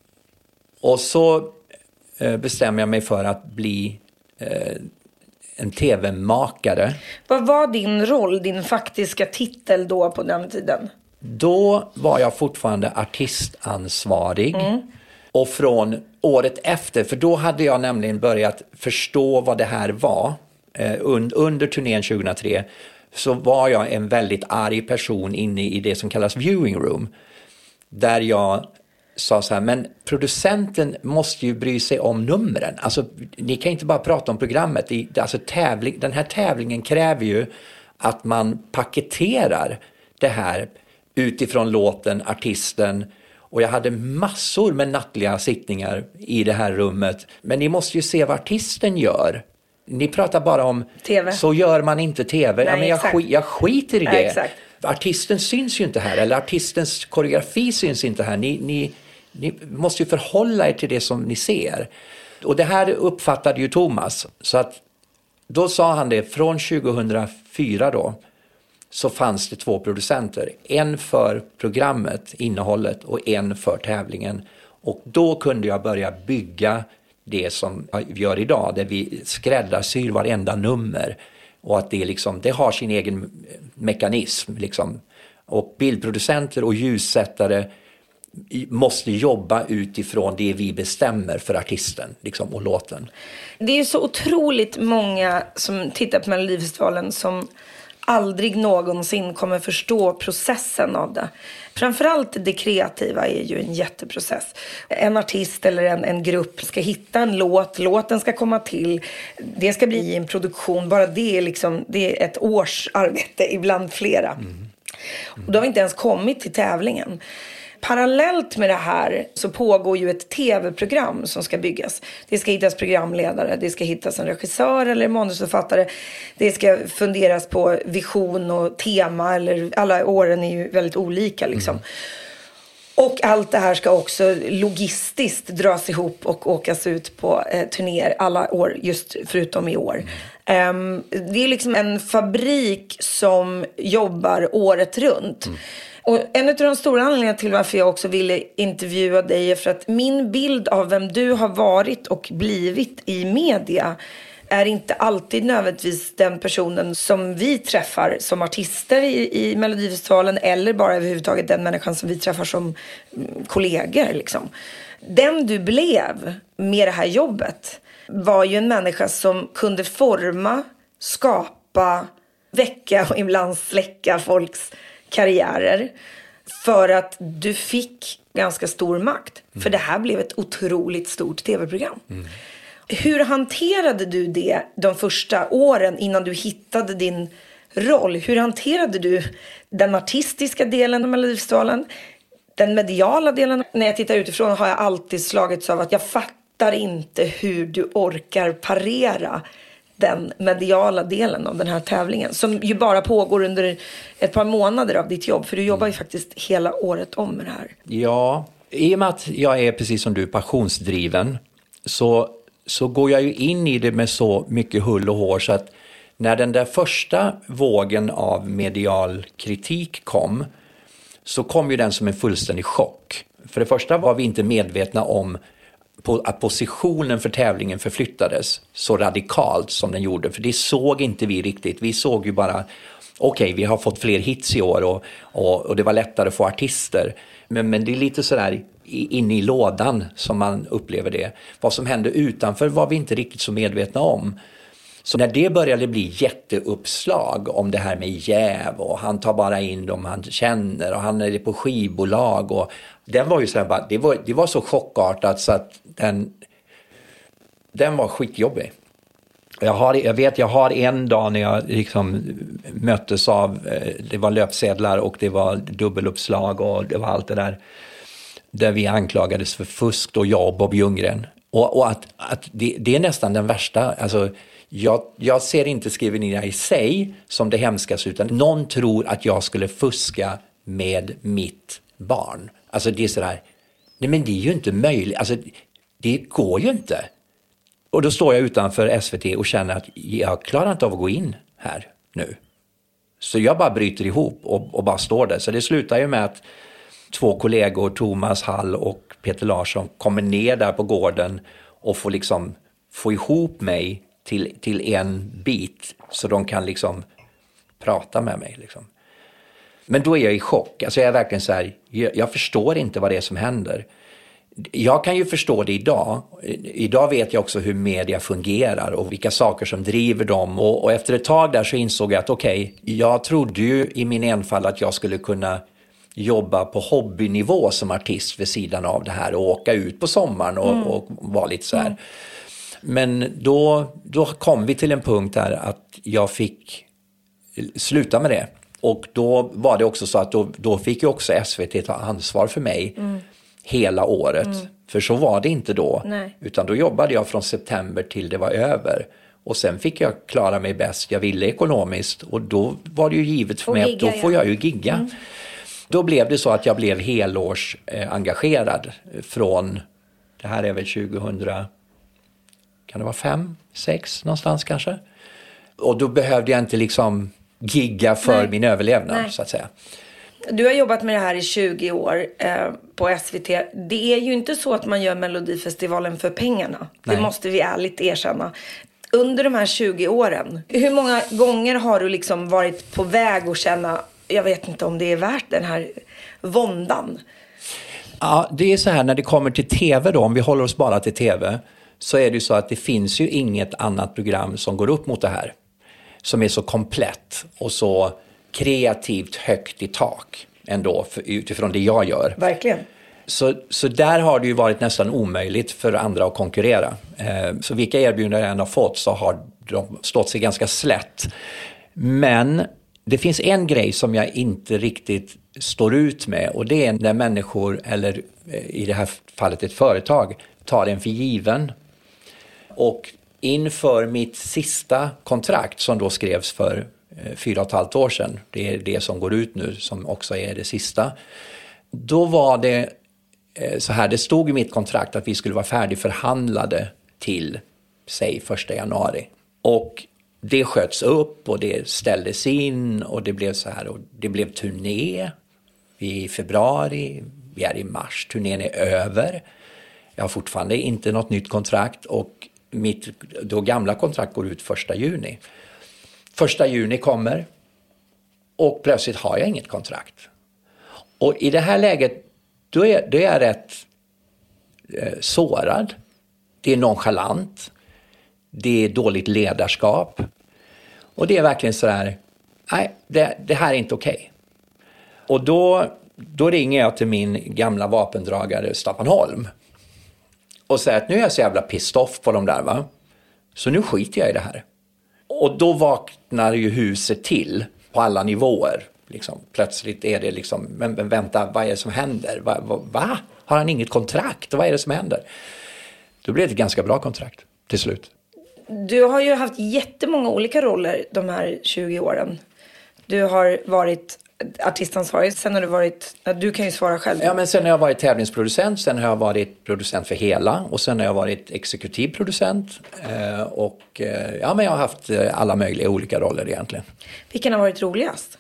och så eh, bestämde jag mig för att bli eh, en tv-makare. Vad var din roll, din faktiska titel då på den tiden? Då var jag fortfarande artistansvarig. Mm. Och från året efter, för då hade jag nämligen börjat förstå vad det här var. Eh, under, under turnén tjugohundratre så var jag en väldigt arg person inne i det som kallas viewing room. Där jag sa så här, men producenten måste ju bry sig om numren. Alltså, ni kan inte bara prata om programmet. Det, alltså, tävling, den här tävlingen kräver ju att man paketerar det här utifrån låten, artisten. Och jag hade massor med nattliga sittningar i det här rummet. Men ni måste ju se vad artisten gör. Ni pratar bara om Så gör man inte tv. Nej, ja, men jag, skit, jag skiter i det. Ja, exakt. Artisten syns ju inte här. Eller artistens koreografi syns inte här. Ni, ni, ni måste ju förhålla er till det som ni ser. Och det här uppfattade ju Thomas. Så att då sa han det, från tjugohundrafyra då så fanns det två producenter. En för programmet, innehållet, och en för tävlingen. Och då kunde jag börja bygga det som vi gör idag, där vi skräddarsyr varenda nummer. Och att det, liksom, det har sin egen mekanism. Liksom. Och bildproducenter och ljussättare måste jobba utifrån det vi bestämmer för artisten liksom, och låten. Det är ju så otroligt många som tittar på Melodifestivalen som aldrig någonsin kommer förstå processen av det. Framförallt det kreativa är ju en jätteprocess. En artist eller en, en grupp ska hitta en låt, låten ska komma till, det ska bli en produktion, bara det är, liksom, det är ett års arbete, ibland flera. Mm. Mm. Och då har vi inte ens kommit till tävlingen. parallellt med det här så pågår ju ett tv-program som ska byggas. Det ska hittas programledare, det ska hittas en regissör eller manusförfattare. Det ska funderas på vision och tema, eller alla åren är ju väldigt olika liksom. Mm. Och allt det här ska också logistiskt dras ihop och åkas ut på eh, turnéer alla år, just förutom i år. Mm. Um, det är liksom en fabrik som jobbar året runt. Mm. Och en av de stora anledningarna till varför jag också ville intervjua dig är för att min bild av vem du har varit och blivit i media är inte alltid nödvändigtvis den personen som vi träffar som artister i, i Melodifestivalen, eller bara överhuvudtaget den människan som vi träffar som kollegor liksom. Den du blev med det här jobbet var ju en människa som kunde forma, skapa, väcka och ibland släcka folks karriärer för att du fick ganska stor makt. Mm. För det här blev ett otroligt stort tv-program. Mm. Hur hanterade du det de första åren innan du hittade din roll? Hur hanterade du den artistiska delen av Melodifestivalen? Den mediala delen? När jag tittar utifrån har jag alltid slagits av att jag fattar inte hur du orkar parera den mediala delen av den här tävlingen. Som ju bara pågår under ett par månader av ditt jobb. För du jobbar ju faktiskt hela året om med det här. Ja, i och med att jag är precis som du passionsdriven så... så går jag ju in i det med så mycket hull och hår så att när den där första vågen av medial kritik kom så kom ju den som en fullständig chock. För det första var vi inte medvetna om att positionen för tävlingen förflyttades så radikalt som den gjorde. För det såg inte vi riktigt. Vi såg ju bara, okej, okay, vi har fått fler hits i år och, och, och det var lättare att få artister. Men, men det är lite sådär inne i lådan som man upplever det. Vad som hände utanför var vi inte riktigt så medvetna om. Så när det började bli jätteuppslag om det här med jäv och han tar bara in dem han känner och han är på skivbolag och den var ju så här bara, det var, det var så chockartat så att den, den var skitjobbig. Jag, har, jag vet, jag har en dag när jag liksom möttes av, det var löpsedlar och det var dubbeluppslag och det var allt det där. Där vi anklagades för fusk och jag och Bob Ljunggren. Och, och att, att det, det är nästan den värsta. Alltså, jag, jag ser inte skrivningarna i sig som det hemskaste utan någon tror att jag skulle fuska med mitt barn. Alltså det är sådär, nej men det är ju inte möjligt. Alltså det går ju inte. Och då står jag utanför S V T och känner att jag klarar inte av att gå in här nu. Så jag bara bryter ihop och, och bara står där. Så det slutar ju med att två kollegor, Thomas Hall och Peter Larsson, kommer ner där på gården och får liksom få ihop mig till, till en bit så de kan liksom prata med mig liksom. Men då är jag i chock. Alltså jag är verkligen så här, jag, jag förstår inte vad det är som händer. Jag kan ju förstå det idag. Idag vet jag också hur media fungerar och vilka saker som driver dem. Och, och efter ett tag där så insåg jag att okej, okay, jag trodde ju i min enfald att jag skulle kunna jobba på hobbynivå som artist vid sidan av det här och åka ut på sommaren och, mm. och vara lite så här. Mm. Men då, då kom vi till en punkt där att jag fick sluta med det. Och då var det också så att då, då fick ju också S V T ta ansvar för mig mm. hela året. Mm. För så var det inte då. Nej. Utan då jobbade jag från september till det var över. Och sen fick jag klara mig bäst jag ville ekonomiskt. Och då var det ju givet för och mig gigga, att då får jag ju gigga. Mm. Då blev det så att jag blev helårs eh, engagerad från, det här är väl tjugohundra, kan det vara fem, sex någonstans kanske. Och då behövde jag inte liksom gigga för Nej. min överlevnad Nej. så att säga. Du har jobbat med det här i tjugo år eh, på S V T. Det är ju inte så att man gör Melodifestivalen för pengarna. Nej. Det måste vi ärligt erkänna. Under de här tjugo åren, hur många gånger har du liksom varit på väg att känna, jag vet inte om det är värt den här våndan? Ja, det är så här när det kommer till tv då, om vi håller oss bara till tv, så är det ju så att det finns ju inget annat program som går upp mot det här. Som är så komplett och så kreativt högt i tak ändå för, utifrån det jag gör. Verkligen. Så, så där har det ju varit nästan omöjligt för andra att konkurrera. Eh, så vilka erbjudanden jag än har fått så har de stått sig ganska slätt. Men det finns en grej som jag inte riktigt står ut med, och det är när människor, eller i det här fallet ett företag, tar en för given. Och inför mitt sista kontrakt som då skrevs för fyra och ett halvt år sedan, det är det som går ut nu som också är det sista, då var det så här, det stod i mitt kontrakt att vi skulle vara färdigförhandlade till, säg, första januari. Och det sköts upp och det ställdes in och det blev så här, och det blev turné i februari, vi är i mars, turnén är över. Jag har fortfarande inte något nytt kontrakt och mitt då gamla kontrakt går ut första juni. Första juni kommer och plötsligt har jag inget kontrakt. Och i det här läget då är, då är jag rätt eh, sårad. Det är nonchalant. Det är dåligt ledarskap. Och det är verkligen så där, nej, det, det här är inte okej. Och då, då ringer jag till min gamla vapendragare Staffan Holm. Och säger att nu är jag så jävla pissed off på de där, va? Så nu skiter jag i det här. Och då vaknar ju huset till på alla nivåer. Liksom, plötsligt är det liksom, men, men vänta, vad är det som händer? Va, va, va? Har han inget kontrakt? Vad är det som händer? Då blir det ett ganska bra kontrakt till slut. Du har ju haft jättemånga olika roller de här tjugo åren. Du har varit artistansvarig, sen har du varit, du kan ju svara själv. Ja, men sen har jag varit tävlingsproducent, sen har jag varit producent för hela och sen har jag varit exekutiv producent eh, och eh, ja, men jag har haft alla möjliga olika roller egentligen. Vilken har varit roligast?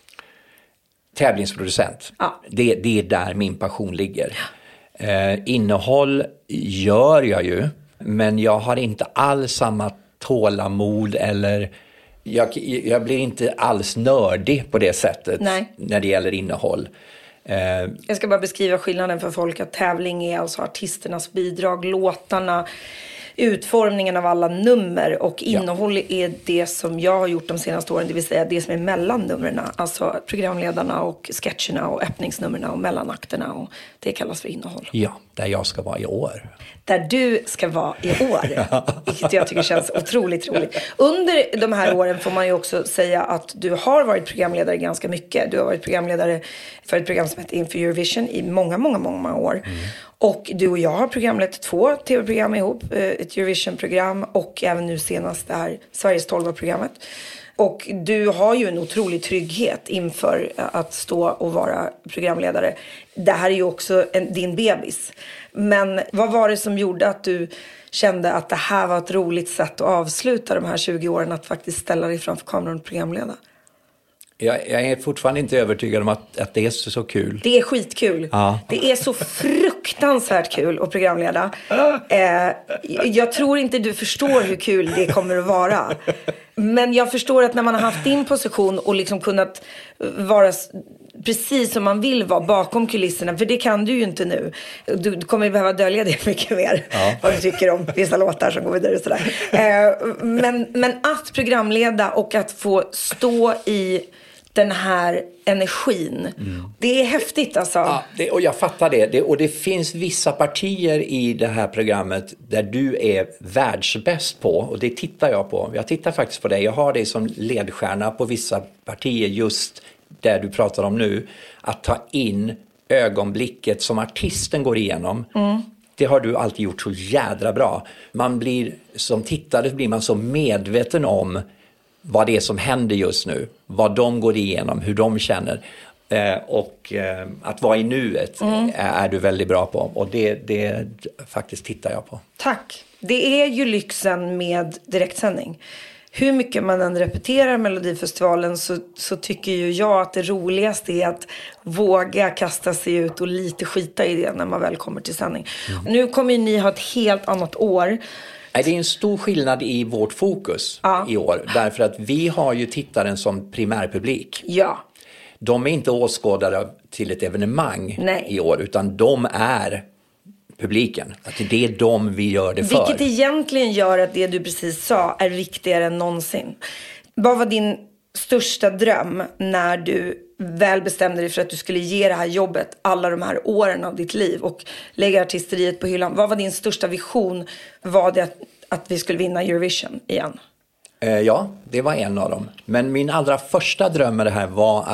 Tävlingsproducent. Ja. Det, det är där min passion ligger. Eh, innehåll gör jag ju, men jag har inte alls samma tålamod eller jag, jag blir inte alls nördig på det sättet. Nej. När det gäller innehåll. Eh, jag ska bara beskriva skillnaden för folk, att tävling är alltså artisternas bidrag, låtarna, utformningen av alla nummer, och innehåll är det som jag har gjort de senaste åren, det vill säga det som är mellan numren, alltså programledarna och sketcherna och öppningsnumren och mellanakterna, och det kallas för innehåll. Ja, där jag ska vara i år. Där du ska vara i år, vilket jag tycker känns otroligt roligt. Under de här åren får man ju också säga att du har varit programledare ganska mycket. Du har varit programledare för ett program som heter Inför Eurovision i många, många, många år. Mm. Och du och jag har programlett två tv-program ihop, ett Eurovision-program och även nu senast det här Sveriges tolva-programmet. Och du har ju en otrolig trygghet inför att stå och vara programledare. Det här är ju också en, din bebis. Men vad var det som gjorde att du kände att det här var ett roligt sätt att avsluta de här tjugo åren, att faktiskt ställa dig framför kameran och programleda? Jag, jag är fortfarande inte övertygad om att, att det är så, så kul. Det är skitkul. Ja. Det är så fruktansvärt kul att programleda. Eh, jag tror inte du förstår hur kul det kommer att vara. Men jag förstår att när man har haft din position och liksom kunnat vara precis som man vill vara bakom kulisserna, för det kan du ju inte nu. Du, du kommer ju behöva dölja det mycket mer. Ja. Vad du tycker om vissa låtar som går vidare och sådär. Eh, men, men att programleda och att få stå i den här energin. Mm. Det är häftigt alltså. Ja, det, och jag fattar det. det. Och det finns vissa partier i det här programmet där du är världsbäst på. Och det tittar jag på. Jag tittar faktiskt på det. Jag har det som ledstjärna på vissa partier, just där du pratar om nu. Att ta in ögonblicket som artisten går igenom. Mm. Det har du alltid gjort så jädra bra. Man blir, som tittare blir man så medveten om vad det är som händer just nu, vad de går igenom, hur de känner. Eh, och eh, att vara i nuet mm. är, är du väldigt bra på. Och det, det faktiskt tittar jag på. Tack. Det är ju lyxen med direktsändning. Hur mycket man än repeterar Melodifestivalen så, så tycker ju jag att det roligaste är att våga kasta sig ut och lite skita i det när man väl kommer till sändning. Mm. Nu kommer ju ni ha ett helt annat år. Det är en stor skillnad i vårt fokus ja. i år. Därför att vi har ju tittaren som primärpublik. Ja. De är inte åskådare till ett evenemang Nej. i år, utan de är publiken. Att det är de vi gör det för. Vilket egentligen gör att det du precis sa är viktigare än någonsin. Vad var din största dröm när du väl bestämde dig för att du skulle ge det här jobbet alla de här åren av ditt liv och lägga artisteriet på hyllan? Vad var din största vision? Var det att, att vi skulle vinna Eurovision igen? Eh, ja, det var en av dem. Men min allra första dröm med det här var att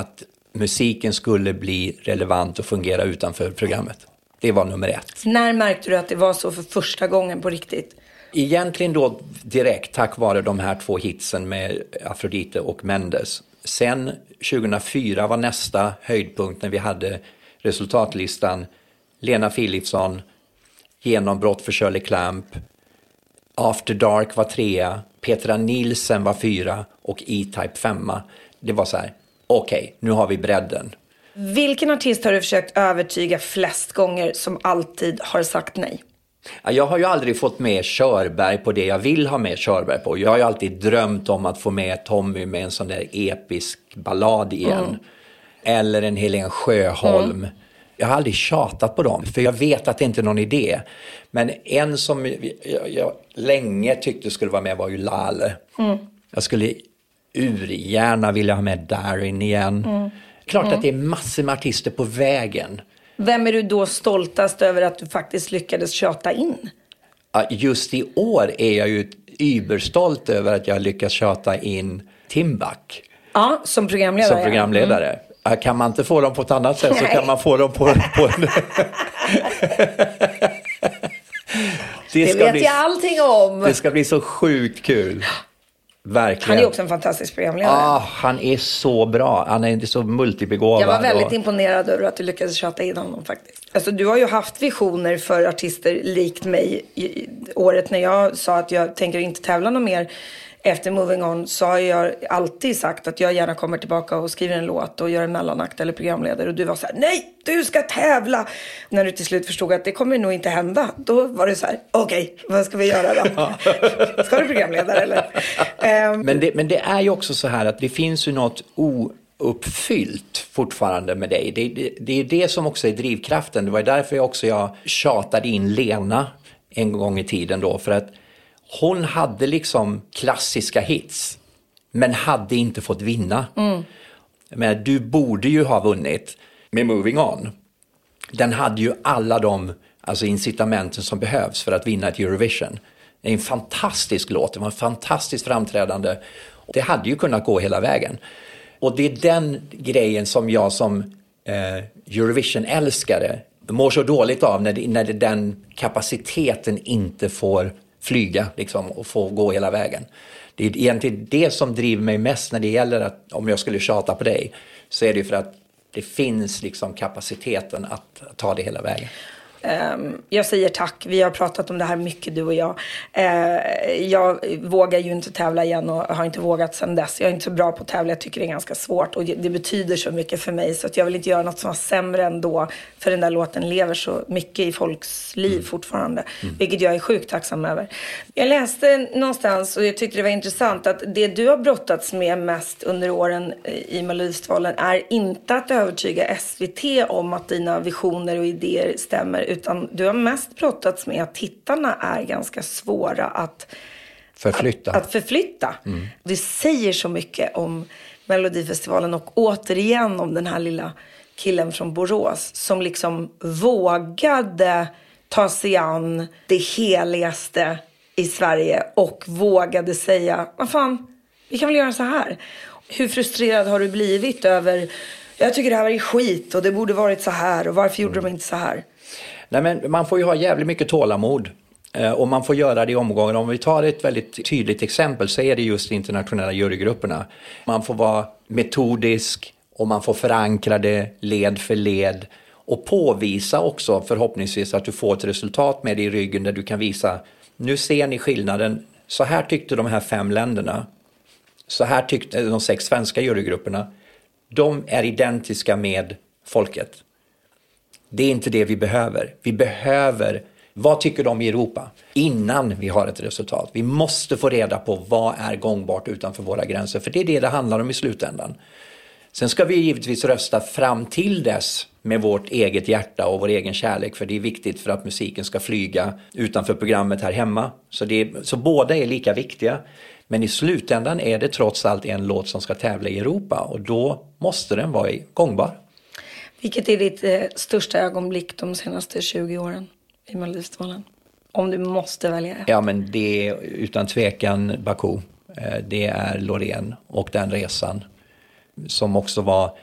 musiken skulle bli relevant och fungera utanför programmet. Det var nummer ett. När märkte du att det var så för första gången på riktigt? Egentligen då direkt tack vare de här två hitsen med Afrodite och Mendes. Sen tjugohundrafyra var nästa höjdpunkt när vi hade resultatlistan Lena Philipsson, Genombrott för Shirley Clamp, After Dark var trea, Petra Nilsen var fyra och E-Type femma. Det var så här, okej, okay, nu har vi bredden. Vilken artist har du försökt övertyga flest gånger som alltid har sagt nej? Jag har ju aldrig fått med Körberg på det jag vill ha med Körberg på. Jag har ju alltid drömt om att få med Tommy med en sån där episk ballad igen. Mm. Eller en Helen Sjöholm. Mm. Jag har aldrig tjatat på dem, för jag vet att det inte är någon idé. Men en som jag, jag länge tyckte skulle vara med var ju Lale. Mm. Jag skulle urgärna vilja ha med Darin igen. Mm. Klart mm. att det är massor med artister på vägen. Vem är du då stoltast över att du faktiskt lyckades tjata in? Just i år är jag ju überstolt över att jag lyckas tjata in Timbuk. Ja, som programledare. Som programledare. Mm. Kan man inte få dem på ett annat sätt så kan man få dem på... på en... det det vet bli, jag allting om. Det ska bli så sjukt kul. Verkligen. Han är också en fantastisk programledare. Ah, han är så bra. Han är så multibegåvad. Jag var väldigt och... imponerad över att du lyckades tjata in honom faktiskt. Alltså, du har ju haft visioner för artister likt mig i året när jag sa att jag tänker inte tävla någon mer. Efter Moving On så har jag alltid sagt att jag gärna kommer tillbaka och skriver en låt och gör en mellanakt eller programledare. Och du var så här, nej, du ska tävla. När du till slut förstod att det kommer nog inte hända, då var det så här, okej, okay, vad ska vi göra då? Ska du programledare eller? Um, men, det, men det är ju också så här att det finns ju något ouppfyllt fortfarande med dig. Det, det, det är det som också är drivkraften. Det var därför jag också jag tjatade in Lena en gång i tiden då, för att hon hade liksom klassiska hits, men hade inte fått vinna. Mm. Men du borde ju ha vunnit med Moving On. Den hade ju alla de alltså incitamenten som behövs för att vinna ett Eurovision. Det är en fantastisk låt, det var en fantastiskt framträdande. Det hade ju kunnat gå hela vägen. Och det är den grejen som jag som eh, Eurovision-älskare mår så dåligt av, när, det, när det, den kapaciteten inte får flyga liksom, och få gå hela vägen. Det är egentligen det som driver mig mest när det gäller att, om jag skulle tjata på dig, så är det för att det finns liksom kapaciteten att ta det hela vägen. Um, jag säger tack. Vi har pratat om det här mycket, du och jag. Uh, jag vågar ju inte tävla igen och har inte vågat sedan dess. Jag är inte så bra på att tävla. Jag tycker det är ganska svårt och det betyder så mycket för mig, så att jag vill inte göra något som var sämre ändå, för den där låten lever så mycket i folks liv mm. fortfarande, mm. vilket jag är sjukt tacksam över. Jag läste någonstans och jag tyckte det var intressant att det du har brottats med mest under åren i Melodifestivalen är inte att övertyga S V T om att dina visioner och idéer stämmer, utan du har mest brottats med att tittarna är ganska svåra att förflytta. Att, att förflytta. Mm. Det säger så mycket om Melodifestivalen och återigen om den här lilla killen från Borås som liksom vågade ta sig an det heligaste i Sverige och vågade säga, vad fan, vi kan väl göra så här. Hur frustrerad har du blivit över, jag tycker det här var skit och det borde varit så här och varför gjorde mm. de inte så här? Nej, men man får ju ha jävligt mycket tålamod eh, och man får göra det i omgångar. Om vi tar ett väldigt tydligt exempel så är det just internationella jurygrupperna. Man får vara metodisk och man får förankra det led för led och påvisa också förhoppningsvis att du får ett resultat med det i ryggen där du kan visa, nu ser ni skillnaden, så här tyckte de här fem länderna, så här tyckte de sex svenska jurygrupperna, de är identiska med folket. Det är inte det vi behöver. Vi behöver, vad tycker de i Europa innan vi har ett resultat? Vi måste få reda på vad är gångbart utanför våra gränser. För det är det det handlar om i slutändan. Sen ska vi givetvis rösta fram till dess med vårt eget hjärta och vår egen kärlek. För det är viktigt för att musiken ska flyga utanför programmet här hemma. Så, det är, så båda är lika viktiga. Men i slutändan är det trots allt en låt som ska tävla i Europa. Och då måste den vara gångbar. Vilket är ditt eh, största ögonblick de senaste tjugo åren i Melodifestivalen? Om du måste välja ett. Ja, men det är utan tvekan Baku. Eh, det är Loreen och den resan. Som också var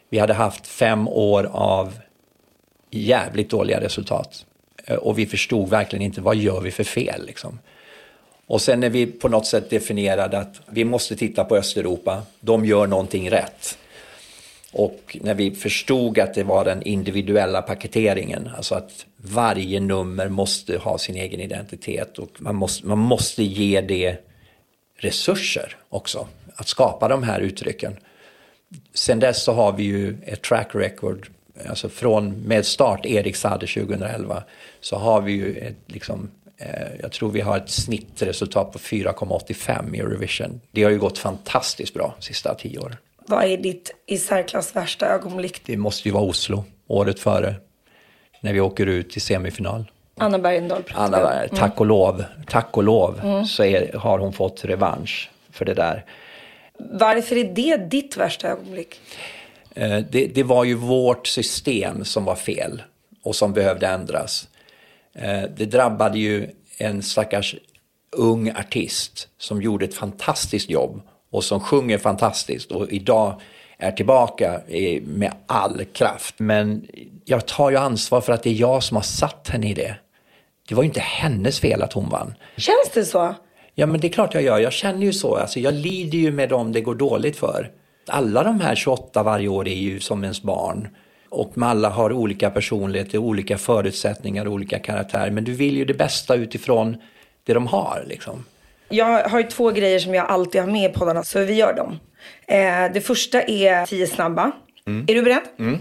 Vi hade haft fem år av jävligt dåliga resultat. Och vi förstod verkligen inte, vad gör vi för fel liksom. Och sen när vi på något sätt definierade att vi måste titta på Östeuropa, de gör någonting rätt. Och när vi förstod att det var den individuella paketeringen, alltså att varje nummer måste ha sin egen identitet och man måste, man måste ge det resurser också, att skapa de här uttrycken. Sen dess så har vi ju ett track record, alltså från med start Erik Saade tjugoelva så har vi ju ett, liksom, eh, jag tror vi har ett snittresultat på fyra komma åttiofem i Eurovision. Det har ju gått fantastiskt bra de sista tio år. Vad är ditt i särklass värsta ögonblick? Det måste ju vara Oslo, året före, när vi åker ut i semifinal. Anna Bergendahl. Anna Bergendahl, tack och lov, tack och lov mm. så är, har hon fått revansch för det där. Varför är det ditt värsta ögonblick? Eh, det, det var ju vårt system som var fel och som behövde ändras. Eh, det drabbade ju en stackars ung artist som gjorde ett fantastiskt jobb och som sjunger fantastiskt och idag är tillbaka med all kraft. Men jag tar ju ansvar för att det är jag som har satt henne i det. Det var ju inte hennes fel att hon vann. Känns det så? Ja, men det är klart jag gör. Jag känner ju så. Alltså, jag lider ju med dem det går dåligt för. Alla de här tjugoåtta varje år är ju som ens barn. Och alla har olika personligheter, olika förutsättningar, olika karaktärer. Men du vill ju det bästa utifrån det de har liksom. Jag har ju två grejer som jag alltid har med i poddarna, så vi gör dem. Eh, det första är tio snabba. Mm. Är du beredd? Mm.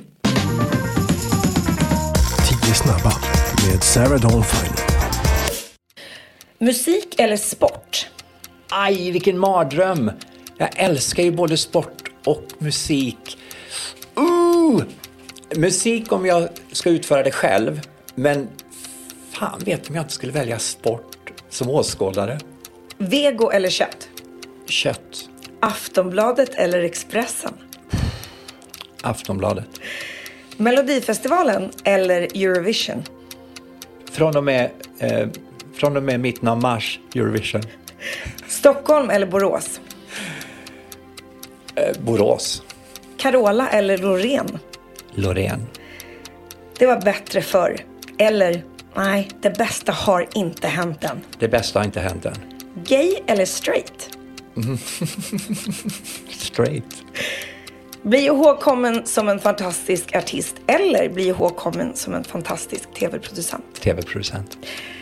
tio snabba med Sarah Dawn Finer. Musik eller sport? Aj, vilken mardröm. Jag älskar ju både sport och musik. Uh! Musik om jag ska utföra det själv. Men fan vet om jag inte skulle välja sport som åskådare. Vego eller kött? Kött. Aftonbladet eller Expressen? Aftonbladet. Melodifestivalen eller Eurovision? Från och med, eh, från och med mitten av mars, Eurovision. Stockholm eller Borås? Eh, Borås. Carola eller Loreen? Loreen. Det var bättre förr. Eller, nej, det bästa har inte hänt än. Det bästa har inte hänt än. Gay eller straight? Mm. Straight. Bli ihågkommen som en fantastisk artist eller bli ihågkommen som en fantastisk tv-producent? Tv-producent.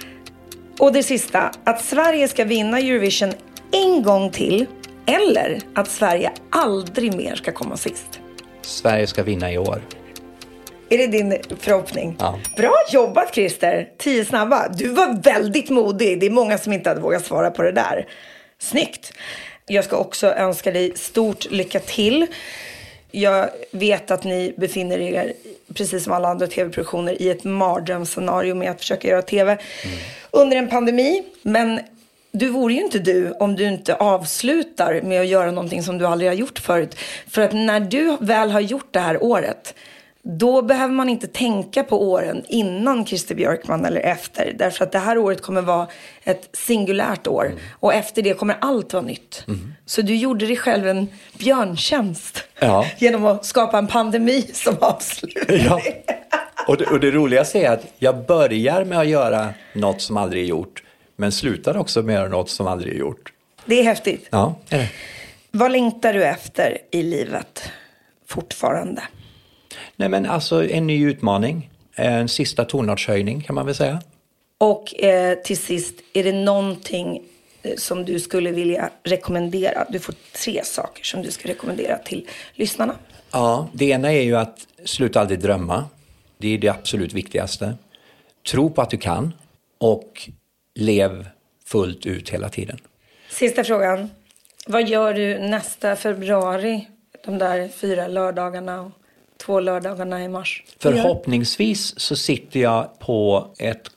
Och det sista, att Sverige ska vinna Eurovision en gång till eller att Sverige aldrig mer ska komma sist? Sverige ska vinna i år. Är det din förhoppning? Ja. Bra jobbat, Christer. Tio snabba. Du var väldigt modig. Det är många som inte hade vågat svara på det där. Snyggt. Jag ska också önska dig stort lycka till. Jag vet att ni befinner er, precis som alla andra tv-produktioner, i ett mardrömsscenario med att försöka göra tv mm. under en pandemi. Men du vore ju inte du om du inte avslutar med att göra någonting som du aldrig har gjort förut. För att när du väl har gjort det här året, då behöver man inte tänka på åren innan Christer Björkman eller efter. Därför att det här året kommer vara ett singulärt år. Mm. Och efter det kommer allt vara nytt. Mm. Så du gjorde dig själv en björntjänst. Ja. Genom att skapa en pandemi som avslutning. Ja. Och det, och det roligaste är att jag börjar med att göra något som aldrig är gjort. Men slutar också med att göra något som aldrig är gjort. Det är häftigt. Ja, är det. Vad längtar du efter i livet fortfarande? Nej, men alltså en ny utmaning. En sista tonartshöjning kan man väl säga. Och eh, till sist, är det någonting som du skulle vilja rekommendera? Du får tre saker som du ska rekommendera till lyssnarna. Ja, det ena är ju att sluta aldrig drömma. Det är det absolut viktigaste. Tro på att du kan och lev fullt ut hela tiden. Sista frågan. Vad gör du nästa februari? De där fyra lördagarna och två lördagarna i mars. Förhoppningsvis så sitter jag på ett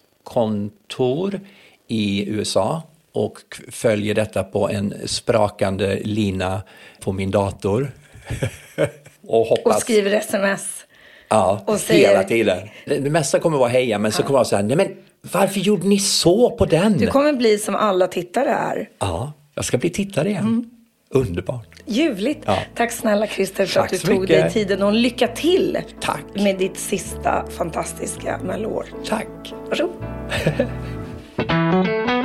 kontor i U S A och följer detta på en sprakande lina på min dator. och hoppas. Och skriver sms. Ja, och säger... hela tiden. Det mesta kommer vara heja, men ja. Så kommer jag säga, nej men varför gjorde ni så på den? Du kommer bli som alla tittare är. Ja, jag ska bli tittare igen. Mm. Underbart. Ljuvligt. Ja. Tack snälla Christer för Tack att du så tog mycket. dig tiden och lycka till Tack. med ditt sista fantastiska Mello-år. Tack. Varsågod.